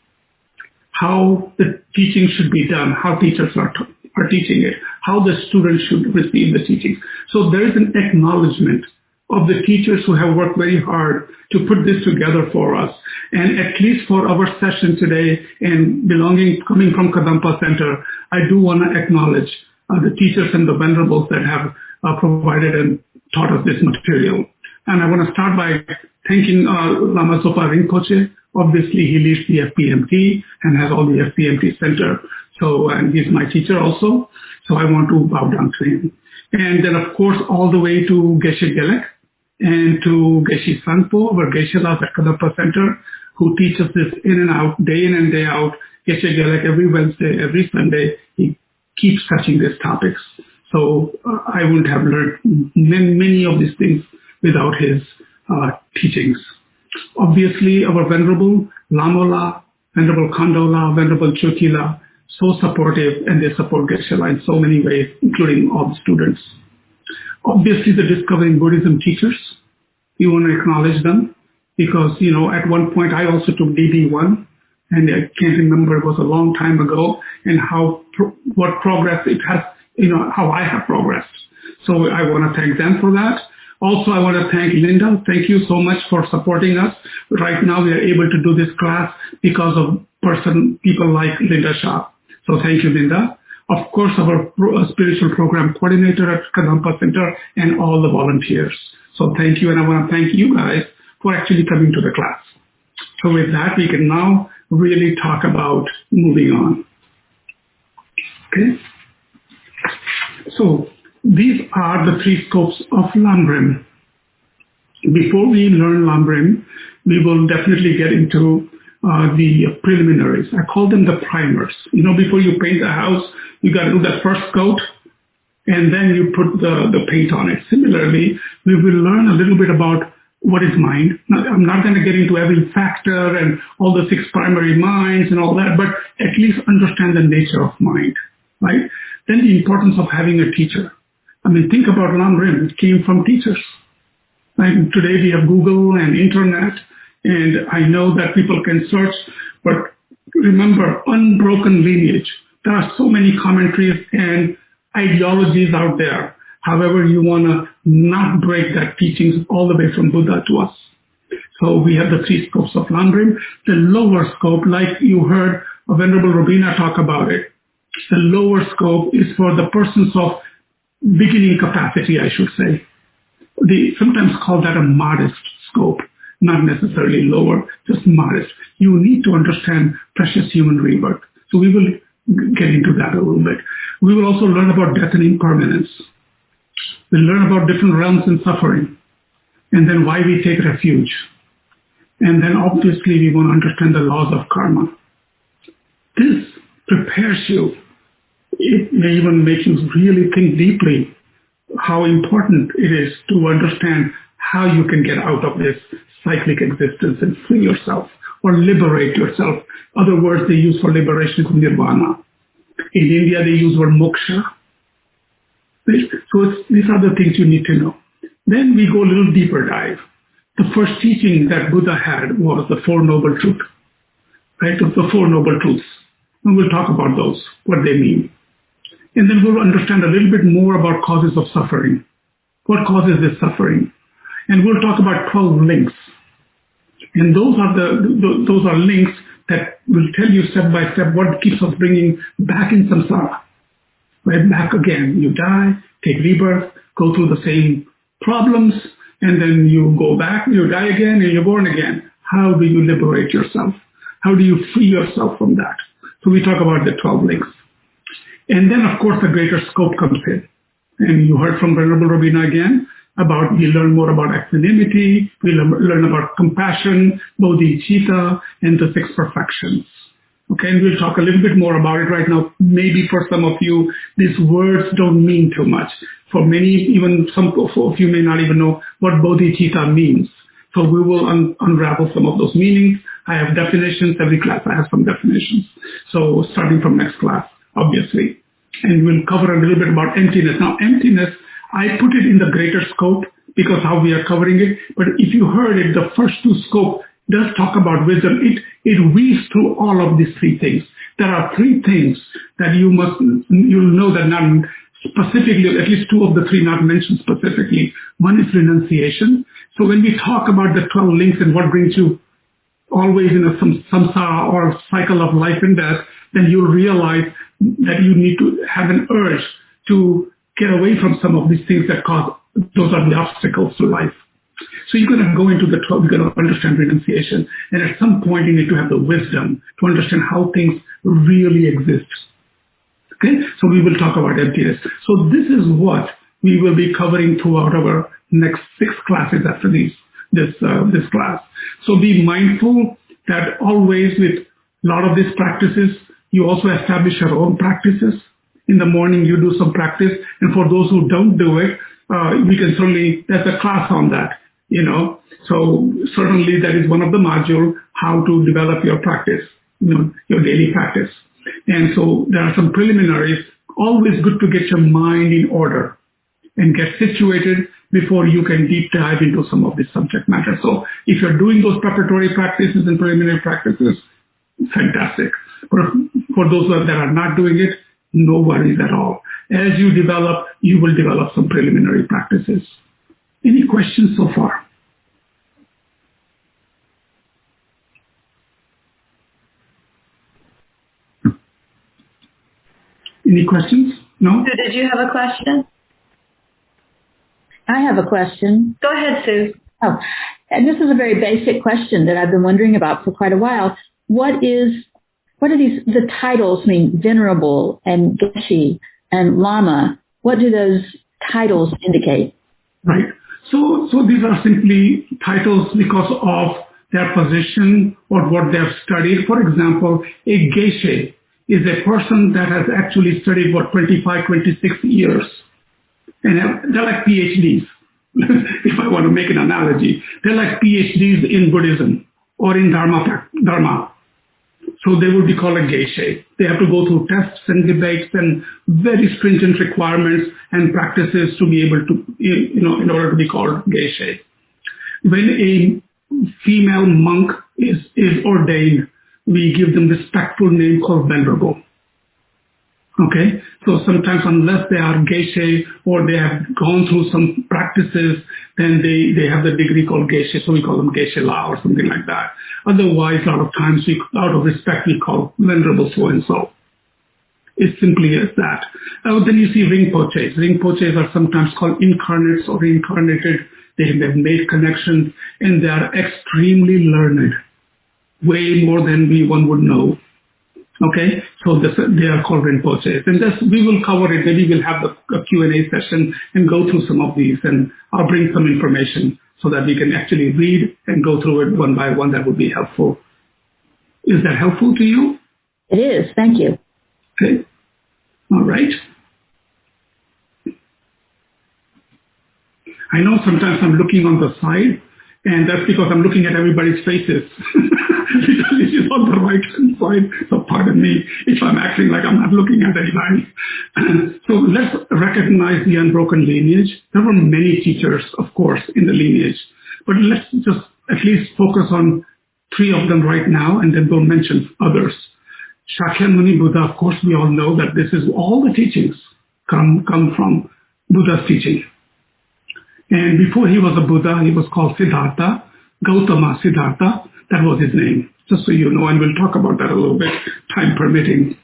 how the teaching should be done, how teachers are teaching it, how the students should receive the teaching. So there is an acknowledgement of the teachers who have worked very hard to put this together for us. And at least for our session today and coming from Kadampa Center, I do want to acknowledge the teachers and the venerables that have provided and taught us this material. And I want to start by thanking Lama Zopa Rinpoche. Obviously, he leads the FPMT and has all the FPMT Center. So, and he's my teacher also. So I want to bow down to him. And then, of course, all the way to Geshe Gelek and to Geshe Sanpo, our Geshe-las at Kadampa Center, who teaches this in and out, day in and day out. Geshe Gelek every Wednesday, every Sunday, he keeps touching these topics. So I wouldn't have learned many of these things without his teachings. Obviously, our Venerable Lamola, Venerable Kandola, Venerable Chokila, so supportive, and they support Geshe-la in so many ways, including all the students. Obviously, the Discovering Buddhism teachers, we want to acknowledge them because, at one point I also took DB1, and I can't remember, it was a long time ago, and what progress it has, how I have progressed. So I want to thank them for that. Also, I want to thank Linda. Thank you so much for supporting us. Right now, we are able to do this class because of people like Linda Shah. So thank you, Linda. Of course, our spiritual program coordinator at Kadampa Center and all the volunteers. So thank you, and I want to thank you guys for actually coming to the class. So with that, we can now really talk about moving on. Okay? So these are the three scopes of Lamrim. Before we learn Lamrim, we will definitely get into the preliminaries. I call them the primers. Before you paint the house, you got to do that first coat, and then you put the paint on it. Similarly, we will learn a little bit about what is mind. Now, I'm not going to get into every factor and all the 6 primary minds and all that, but at least understand the nature of mind, right? Then the importance of having a teacher. Think about Lamrim. It came from teachers. Right? Today we have Google and internet, and I know that people can search, but remember, unbroken lineage. There are so many commentaries and ideologies out there. However, you want to not break that teachings all the way from Buddha to us. So we have the 3 scopes of Lamrim. The lower scope, like you heard Venerable Robina talk about it, the lower scope is for the persons of beginning capacity, I should say. They sometimes call that a modest scope, not necessarily lower, just modest. You need to understand precious human rebirth. So we will get into that a little bit. We will also learn about death and impermanence. We'll learn about different realms and suffering, and then why we take refuge. And then obviously we want to understand the laws of karma. This prepares you. It may even make you really think deeply how important it is to understand how you can get out of this cyclic existence and free yourself or liberate yourself. Other words they use for liberation is nirvana. In India, they use the word moksha. So these are the things you need to know. Then we go a little deeper dive. The first teaching that Buddha had was the Four Noble Truths, right? The Four Noble Truths. And we'll talk about those, what they mean. And then we'll understand a little bit more about causes of suffering. What causes this suffering? And we'll talk about 12 links. And those are links that will tell you step by step what keeps us bringing back in samsara. Right back again. You die, take rebirth, go through the same problems, and then you go back, you die again, and you're born again. How do you liberate yourself? How do you free yourself from that? So we talk about the 12 links. And then, of course, the greater scope comes in. And you heard from Venerable Robina again about, we learn more about equanimity, we learn about compassion, bodhicitta, and the 6 perfections. Okay, and we'll talk a little bit more about it right now. Maybe for some of you, these words don't mean too much. For many, even some of you may not even know what bodhicitta means. So we will unravel some of those meanings. I have definitions. Every class I have some definitions. So starting from next class, obviously. And we'll cover a little bit about emptiness. Now, emptiness, I put it in the greater scope because how we are covering it. But if you heard it, the first 2 scope does talk about wisdom. It weaves through all of these 3 things. There are 3 things that you'll know that not specifically, at least 2 of the 3 not mentioned specifically. One is renunciation. So when we talk about the 12 links and what brings you always in a samsara or cycle of life and death, then you'll realize that you need to have an urge to get away from some of these things that cause, those are the obstacles to life. So you're going to go into the 12, you're going to understand renunciation. And at some point you need to have the wisdom to understand how things really exist. Okay? So we will talk about emptiness. So this is what we will be covering throughout our next 6 classes after this class. So be mindful that always with a lot of these practices, you also establish your own practices. In the morning you do some practice. And for those who don't do it, we can certainly, there's a class on that. So certainly that is one of the modules, how to develop your practice, your daily practice. And so there are some preliminaries. Always good to get your mind in order and get situated before you can deep dive into some of this subject matter. So if you're doing those preparatory practices and preliminary practices, fantastic. But for those that are not doing it, no worries at all. As you develop, you will develop some preliminary practices. Any questions so far? Any questions? No? Sue, did you have a question? I have a question. Go ahead, Sue. Oh, and this is a very basic question that I've been wondering about for quite a while. What do the titles mean? Venerable and Geshe and Lama. What do those titles indicate? Right. So these are simply titles because of their position or what they have studied. For example, a Geshe is a person that has actually studied for 25, 26 years. And they're like PhDs, if I want to make an analogy. They're like PhDs in Buddhism or in Dharma. So they would be called a Geshe. They have to go through tests and debates and very stringent requirements and practices to be able to, in order to be called Geshe. When a female monk is ordained, we give them respectful name called venerable. Okay, so sometimes unless they are Geshe or they have gone through some practices, then they have the degree called Geshe, so we call them Geshe La or something like that. Otherwise, a lot of times, out of respect, we call venerable so-and-so. It's simply as that. Then you see Rinpoches. Rinpoches are sometimes called incarnates or reincarnated. They have made connections and they are extremely learned, way more than one would know. Okay, so they are called Rinpoches. And we will cover it. Maybe we'll have a Q&A session and go through some of these, and I'll bring some information so that we can actually read and go through it one by one. That would be helpful. Is that helpful to you? It is. Thank you. Okay. All right. I know sometimes I'm looking on the side, and that's because I'm looking at everybody's faces. This is on the right-hand side, so pardon me if I'm acting like I'm not looking at anybody. So let's recognize the unbroken lineage. There were many teachers, of course, in the lineage, but let's just at least focus on 3 of them right now, and then we'll mention others. Shakyamuni Buddha, of course, we all know that this is all the teachings come from Buddha's teaching. And before he was a Buddha, he was called Siddhartha, Gautama Siddhartha. That was his name, just so you know, and we'll talk about that a little bit, time permitting.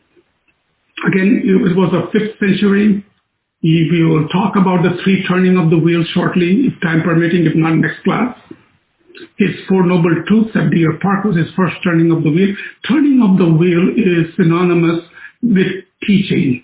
Again, it was the 5th century. We will talk about the 3 turning of the wheel shortly, if time permitting, if not next class. His 4 Noble Truths at Deer Park was his first turning of the wheel. Turning of the wheel is synonymous with teaching.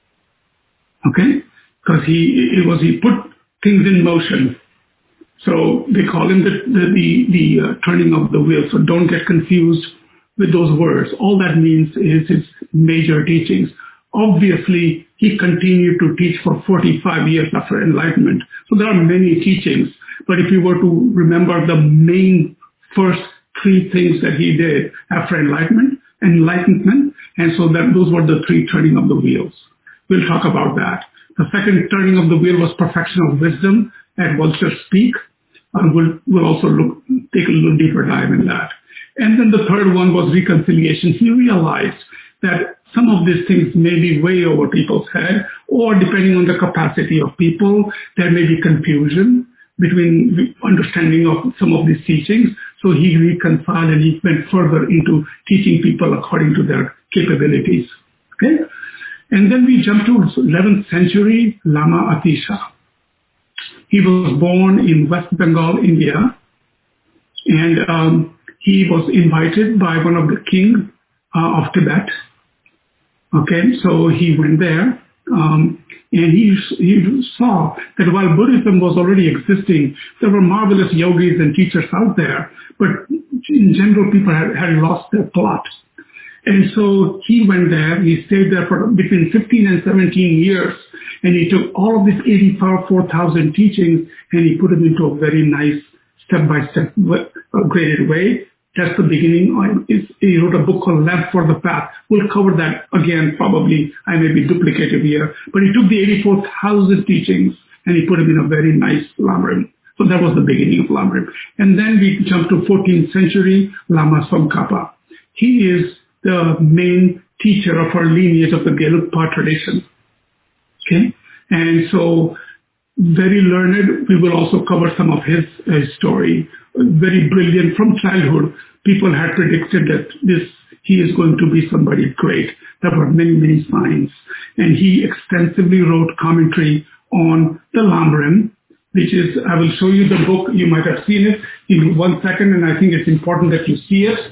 Okay? Because he put things in motion. So they call him the turning of the wheel. So don't get confused with those words. All that means is his major teachings. Obviously, he continued to teach for 45 years after enlightenment. So there are many teachings. But if you were to remember the main first 3 things that he did after enlightenment, and so that those were the 3 turning of the wheels. We'll talk about that. The second turning of the wheel was perfection of wisdom at Vulture Speak. We'll also take a little deeper dive in that. And then the third one was reconciliation. He realized that some of these things may be way over people's head, or depending on the capacity of people, there may be confusion between the understanding of some of these teachings. So he reconciled and he went further into teaching people according to their capabilities. Okay? And then we jump to 11th century, Lama Atisha. He was born in West Bengal, India, and he was invited by one of the king of Tibet. Okay, so he went there, and he saw that while Buddhism was already existing, there were marvelous yogis and teachers out there, but in general, people had lost their plot. And so he went there, he stayed there for between 15 and 17 years, and he took all of these 84,000 teachings and he put them into a very nice step-by-step graded way That's the beginning. He wrote a book called Lamp for the Path. We'll cover that again, probably. I may be duplicative here. But he took the 84,000 teachings and he put them in a very nice Lamrim. So that was the beginning of Lamrim. And then we jump to 14th century, Lama Tsongkhapa. He is the main teacher of our lineage of the Gelugpa tradition. Okay? And so, very learned. We will also cover some of his story. Very brilliant from childhood. People had predicted that he is going to be somebody great. There were many, many signs. And he extensively wrote commentary on the Lamrim, which is, I will show you the book. You might have seen it in 1 second, and I think it's important that you see it.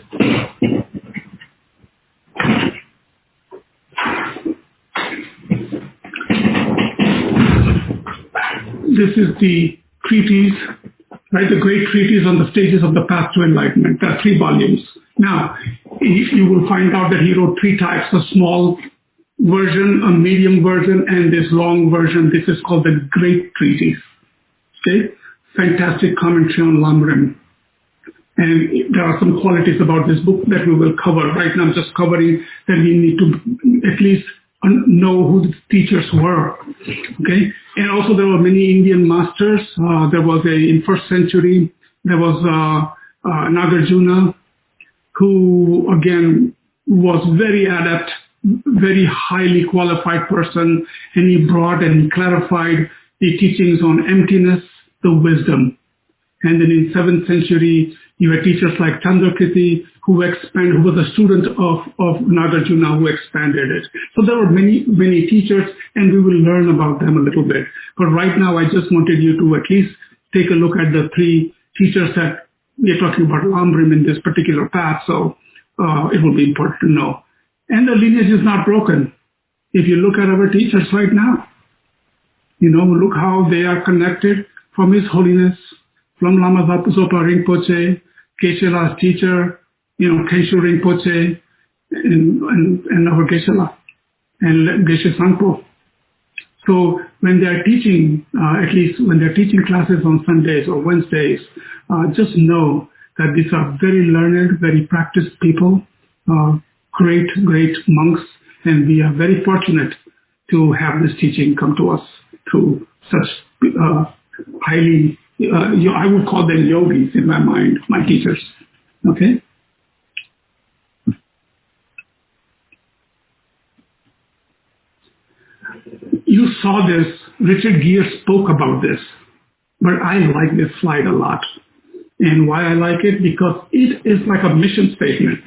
This is the treatise, right? The great treatise on the stages of the path to enlightenment. There are 3 volumes. Now, you will find out that he wrote 3 types: a small version, a medium version, and this long version. This is called the Great Treatise. Okay? Fantastic commentary on Lamrim. And there are some qualities about this book that we will cover. Right now I'm just covering that we need to at least know who the teachers were. Okay? And also there were many Indian masters. There was in 1st century, there was Nagarjuna, who again was very adept, very highly qualified person, and he brought and he clarified the teachings on emptiness, the wisdom. And then in 7th century, you had teachers like Chandrakirti, who was a student of Nagarjuna, who expanded it. So there were many, many teachers, and we will learn about them a little bit. But right now, I just wanted you to at least take a look at the 3 teachers that we are talking about Lamrim in this particular path, so it will be important to know. And the lineage is not broken. If you look at our teachers right now, look how they are connected from His Holiness, from Lama Zopa Rinpoche, Geshe-la's teacher, Kenshu Rinpoche, and our Geshe-la, and Geshe Sangpo. So when they are teaching, at least when they're teaching classes on Sundays or Wednesdays, just know that these are very learned, very practiced people, great, great monks, and we are very fortunate to have this teaching come to us through such highly, I would call them yogis in my mind, my teachers. Okay? You saw this, Richard Gere spoke about this, but I like this slide a lot. And why I like it? Because it is like a mission statement.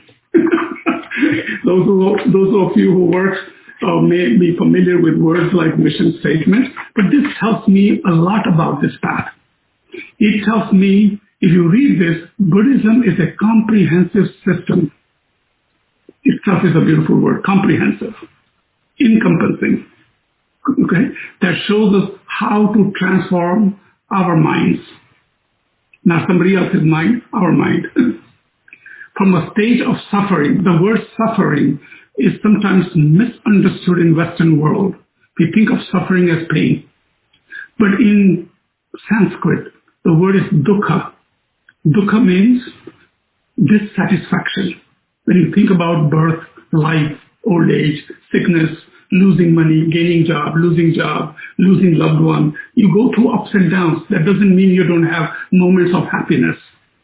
Those of you who work may be familiar with words like mission statement, but this tells me a lot about this path. It tells me, if you read this, Buddhism is a comprehensive system. Itself is a beautiful word, comprehensive, encompassing, okay, that shows us how to transform our minds. Not somebody else's mind, our mind. From a stage of suffering, the word suffering is sometimes misunderstood in Western world. We think of suffering as pain. But in Sanskrit, the word is dukkha. Dukkha means dissatisfaction. When you think about birth, life, old age, sickness, losing money, gaining job, losing loved one, you go through ups and downs. That doesn't mean you don't have moments of happiness.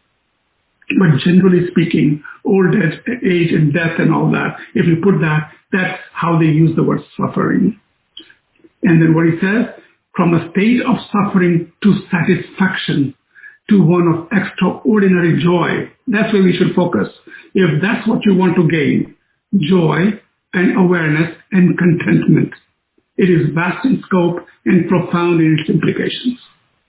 But generally speaking, old age and death and all that, if you put that, that's how they use the word suffering. And then what he says, from a state of suffering to satisfaction, to one of extraordinary joy. That's where we should focus. If that's what you want to gain, joy and awareness and contentment. It is vast in scope and profound in its implications.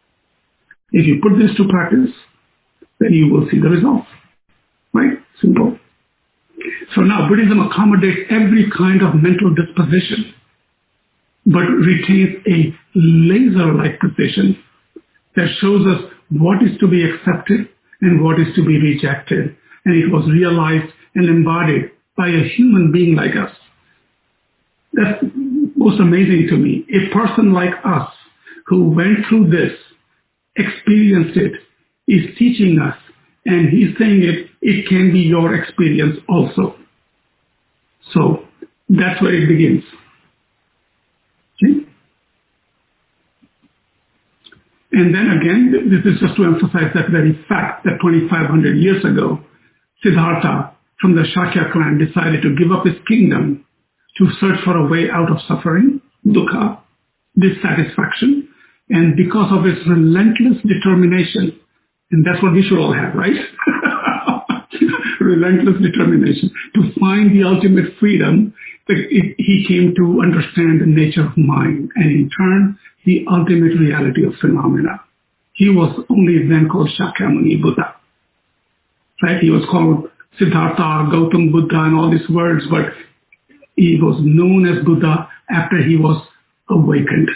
If you put this to practice, then you will see the results. Right? Simple. So now Buddhism accommodates every kind of mental disposition, but retains a laser-like precision that shows us what is to be accepted and what is to be rejected. And it was realized and embodied by a human being like us. That's most amazing to me. A person like us who went through this, experienced it, is teaching us And he's saying it can be your experience also. So that's where it begins. Okay? And then again, this is just to emphasize that very fact that 2,500 years ago, Siddhartha from the Shakya clan decided to give up his kingdom to search for a way out of suffering, dukkha, dissatisfaction, and because of his relentless determination, and that's what we should all have, right? Relentless determination to find the ultimate freedom, he came to understand the nature of mind and in turn the ultimate reality of phenomena. He was only then called Shakyamuni Buddha. Right? He was called Siddhartha, Gautam Buddha and all these words, but he was known as Buddha after he was awakened.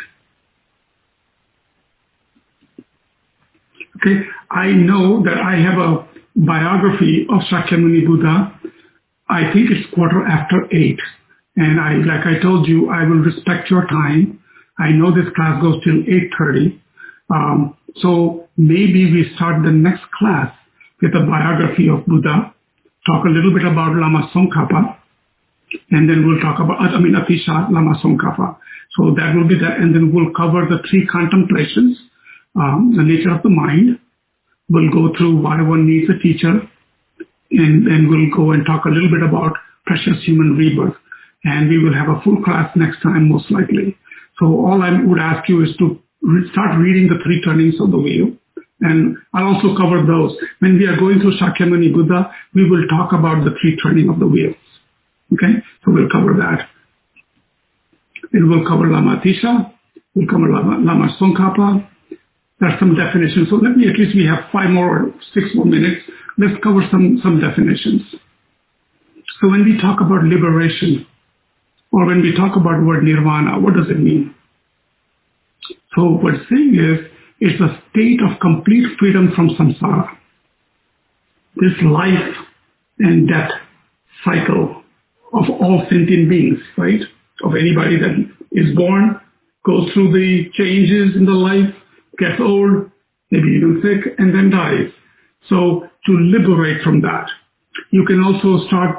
Okay, I know that I have a biography of Shakyamuni Buddha. I think it's 8:15. And like I told you, I will respect your time. I know this class goes till 8:30. So maybe we start the next class with a biography of Buddha, talk a little bit about Lama Tsongkhapa, and then we'll talk about, Atisha Lama Tsongkhapa. So that will be that, and then we'll cover the 3 contemplations, the nature of the mind. We'll go through why one needs a teacher, and then we'll go and talk a little bit about precious human rebirth. And we will have a full class next time, most likely. So all I would ask you is to start reading the 3 turnings of the wheel. And I'll also cover those. When we are going through Shakyamuni Buddha, we will talk about the 3 turning of the wheels. Okay? So we'll cover that. Then we'll cover Lama Atisha. We'll cover Lama Tsongkhapa. There's some definitions. So let me, at least we have 5 more or 6 more minutes. Let's cover some definitions. So when we talk about liberation, or when we talk about the word nirvana, what does it mean? So what it's saying is, it's a state of complete freedom from samsara. This life and death cycle of all sentient beings, right? Of anybody that is born, goes through the changes in the life, gets old, maybe even sick, and then dies. So to liberate from that, you can also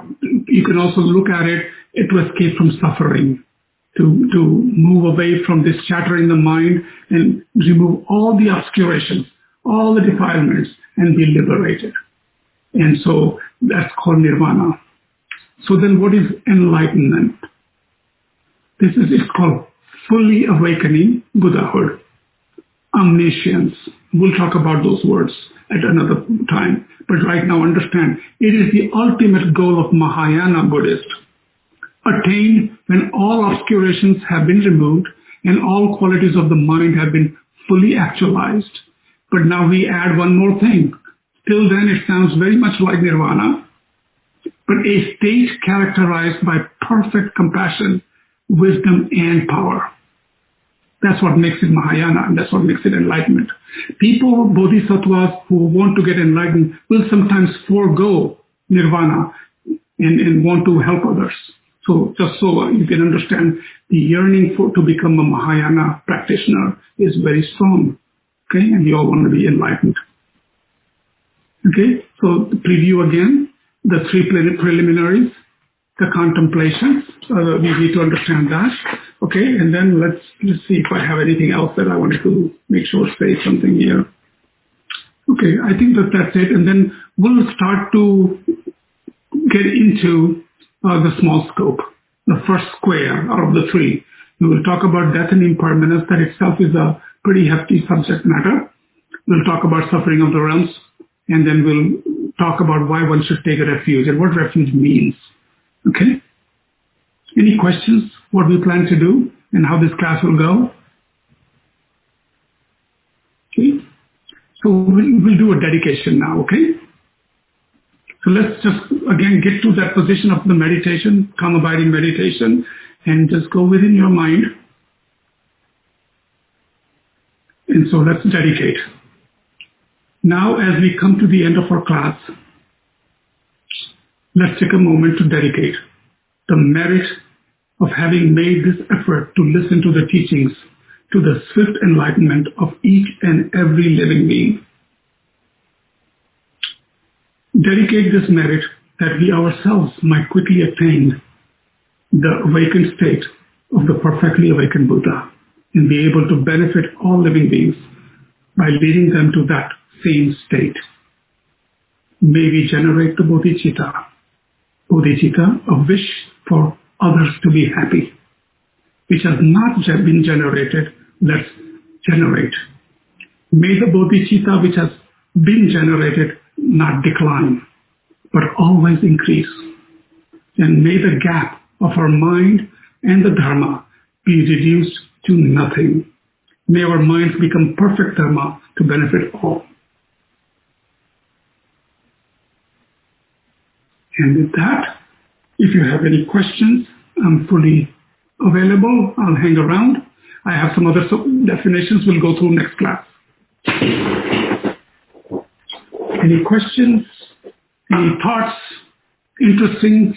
look at it to escape from suffering, to move away from this chatter in the mind and remove all the obscurations, all the defilements, and be liberated. And so that's called nirvana. So then what is enlightenment? It's called fully awakening Buddhahood. Omniscience. We'll talk about those words at another time. But right now understand, it is the ultimate goal of Mahayana Buddhists, attained when all obscurations have been removed and all qualities of the mind have been fully actualized. But now we add one more thing. Till then it sounds very much like nirvana, but a state characterized by perfect compassion, wisdom, and power. That's what makes it Mahayana, and that's what makes it enlightenment. People, bodhisattvas who want to get enlightened will sometimes forego nirvana and want to help others. So just so you can understand, the yearning to become a Mahayana practitioner is very strong. Okay, and we all want to be enlightened. Okay, so the preview again, the 3 preliminaries, the contemplations, we need to understand that. Okay, and then let's see if I have anything else that I wanted to make sure say something here. Okay, I think that's it, and then we'll start to get into the small scope, the first square out of the 3. We will talk about death and impermanence. That itself is a pretty hefty subject matter. We'll talk about suffering of the realms, and then we'll talk about why one should take a refuge and what refuge means. Okay? Any questions? What we plan to do and how this class will go? Okay? So we'll do a dedication now, okay? So let's just, again, get to that position of the meditation, calm abiding meditation, and just go within your mind. And so let's dedicate. Now, as we come to the end of our class, let's take a moment to dedicate the merit of having made this effort to listen to the teachings to the swift enlightenment of each and every living being. dedicate this merit that we ourselves might quickly attain the awakened state of the perfectly awakened Buddha and be able to benefit all living beings by leading them to that same state. May we generate the bodhicitta, a wish for others to be happy, which has not been generated. Let's generate. May the bodhicitta which has been generated not decline, but always increase. And may the gap of our mind and the Dharma be reduced to nothing. May our minds become perfect Dharma to benefit all. And with that, if you have any questions, I'm fully available. I'll hang around. I have some other definitions we'll go through next class. Any questions? Any thoughts? Interesting?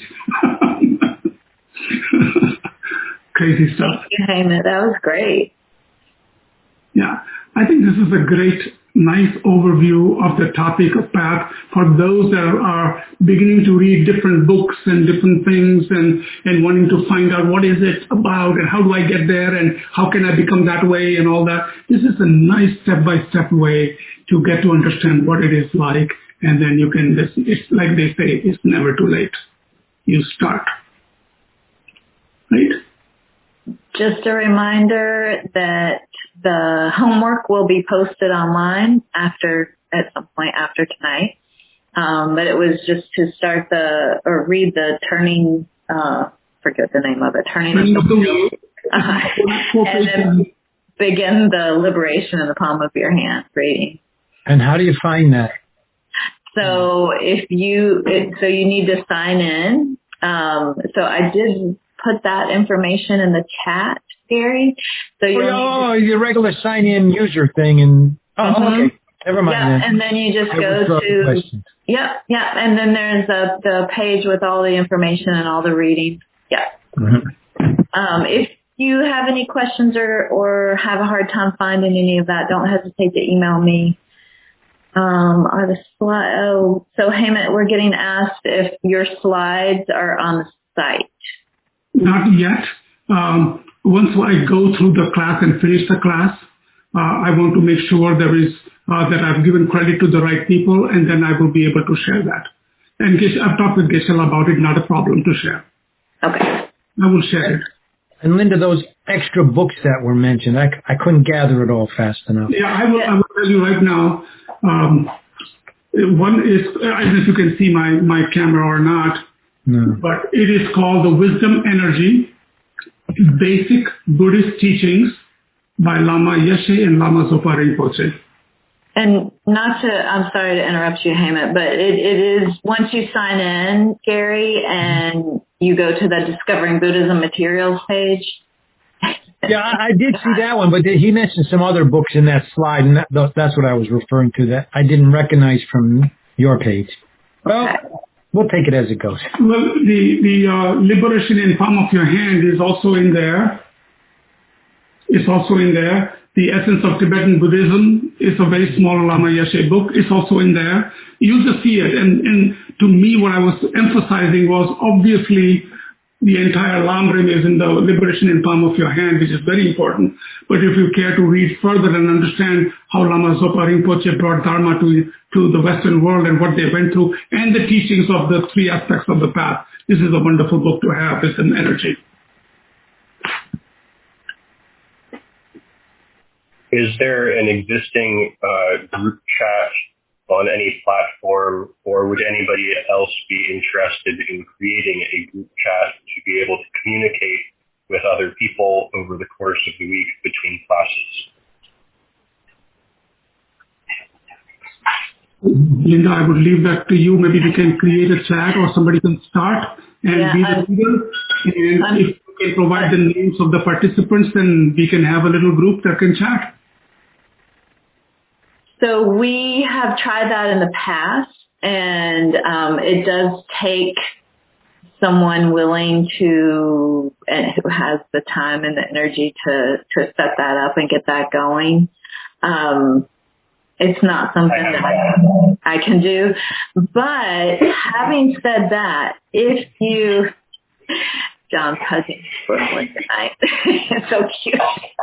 Crazy stuff. Thank you, Hemant. That was great. Yeah, I think this is a great, nice overview of the topic of path for those that are beginning to read different books and different things and wanting to find out what is it about and how do I get there and how can I become that way and all that. This is a nice step-by-step way to get to understand what it is like, and then you can listen. It's like they say, it's never too late. You start. Right? Just a reminder that the homework will be posted online at some point after tonight. But it was just to start read the turning, forget the name of it, Turning of the Wheel. And then begin the Liberation in the Palm of Your Hand reading. And how do you find that? So you need to sign in. So I did put that information in the chat, Gary. So your regular sign-in user thing, and okay, never mind. Yeah, and then you just go to and then there's the page with all the information and all the readings. Yeah. Mm-hmm. If you have any questions or have a hard time finding any of that, don't hesitate to email me. Are the slides? So Hemant, we're getting asked if your slides are on the site. Not yet. Once I go through the class and finish the class, I want to make sure there is that I've given credit to the right people, and then I will be able to share that. And I've talked with Geshe-la about it, not a problem to share. Okay. I will share it. And Linda, those extra books that were mentioned, I couldn't gather it all fast enough. Yeah, I will tell you right now. One is, I don't know if you can see my camera or not, but it is called The Wisdom Energy, Basic Buddhist Teachings by Lama Yeshe and Lama Zopa Rinpoche. And I'm sorry to interrupt you, Hemant, but it is, once you sign in, Gary, and you go to the Discovering Buddhism Materials page. Yeah, I did see that one, but he mentioned some other books in that slide, and that's what I was referring to, that I didn't recognize from your page. Well, we'll take it as it goes. Well, the Liberation in Palm of Your Hand is also in there. It's also in there. The Essence of Tibetan Buddhism is a very small Lama Yeshe book. It's also in there. You'll just see it. And to me, what I was emphasizing was obviously the entire Lamrim is in the Liberation in Palm of Your Hand, which is very important. But if you care to read further and understand how Lama Zopa Rinpoche brought Dharma to the Western world and what they went through, and the teachings of the three aspects of the path, this is a wonderful book to have. It's an energy. Is there an existing group chat on any platform, or would anybody else be interested in creating a group chat to be able to communicate with other people over the course of the week between classes? Linda, I would leave that to you. Maybe we can create a chat, or somebody can start and be the leader. And if you can provide the names of the participants, then we can have a little group that can chat. So we have tried that in the past, and it does take someone willing to, and who has the time and the energy to set that up and get that going. it's not something that I can do. But having said that, if you, John's hugging Brooklyn tonight. It's so cute.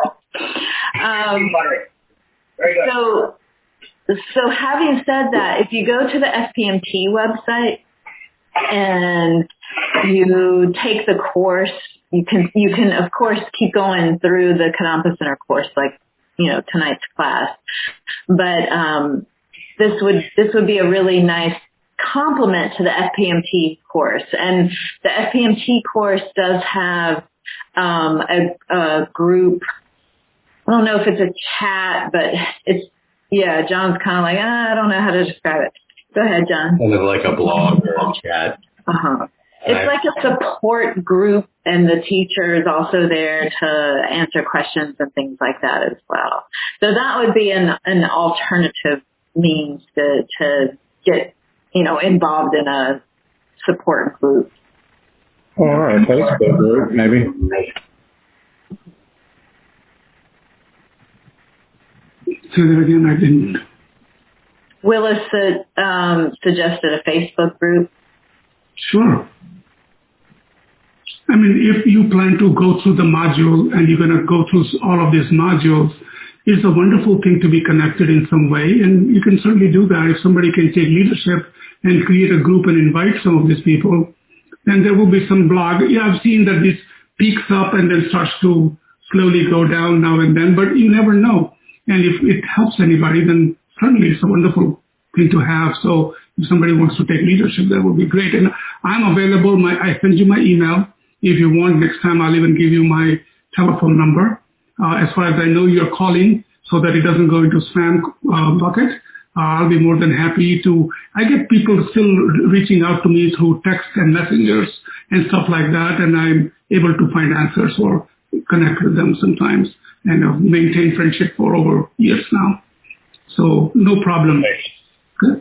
So having said that, if you go to the FPMT website and you take the course, you can of course keep going through the Kadampa Center course, like, you know, tonight's class. But this would be a really nice complement to the FPMT course. And the FPMT course does have a group. I don't know if it's a chat, but it's, yeah, John's kind of like, I don't know how to describe it. Go ahead, John. Kind of like a blog or a chat. Uh-huh. It's like a support group, and the teacher is also there to answer questions and things like that as well. So that would be an alternative means to get, you know, involved in a support group. All right, Facebook group, maybe. Say that again, I didn't. Willis suggested a Facebook group. Sure. I mean, if you plan to go through the module and you're going to go through all of these modules, it's a wonderful thing to be connected in some way, and you can certainly do that. If somebody can take leadership and create a group and invite some of these people, then there will be some blog. Yeah, I've seen that this peaks up and then starts to slowly go down now and then, but you never know. And if it helps anybody, then certainly it's a wonderful thing to have. So if somebody wants to take leadership, that would be great. And I'm available. I send you my email. If you want, next time I'll even give you my telephone number. As far as I know, you're calling so that it doesn't go into spam bucket. I'll be more than happy to. I get people still reaching out to me through text and messengers and stuff like that, and I'm able to find answers or connect with them sometimes, and I've maintained friendship for over years now. So no problem. Okay.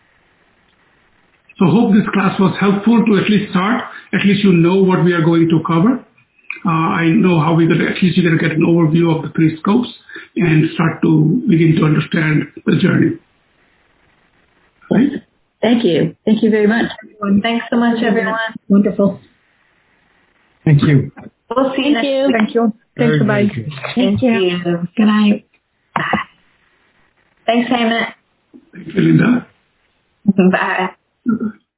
So hope this class was helpful to at least start. At least you know what we are going to cover. I know how we're going to, at least you're going to get an overview of the three scopes and start to begin to understand the journey. Right? Thank you. Thank you very much. Thanks so much, everyone. Wonderful. Thank you. We'll see you next week. Thank you. Thanks, bye. Thank you. Good night. Thanks, Hemant. Thank you, Linda. Bye. Bye-bye.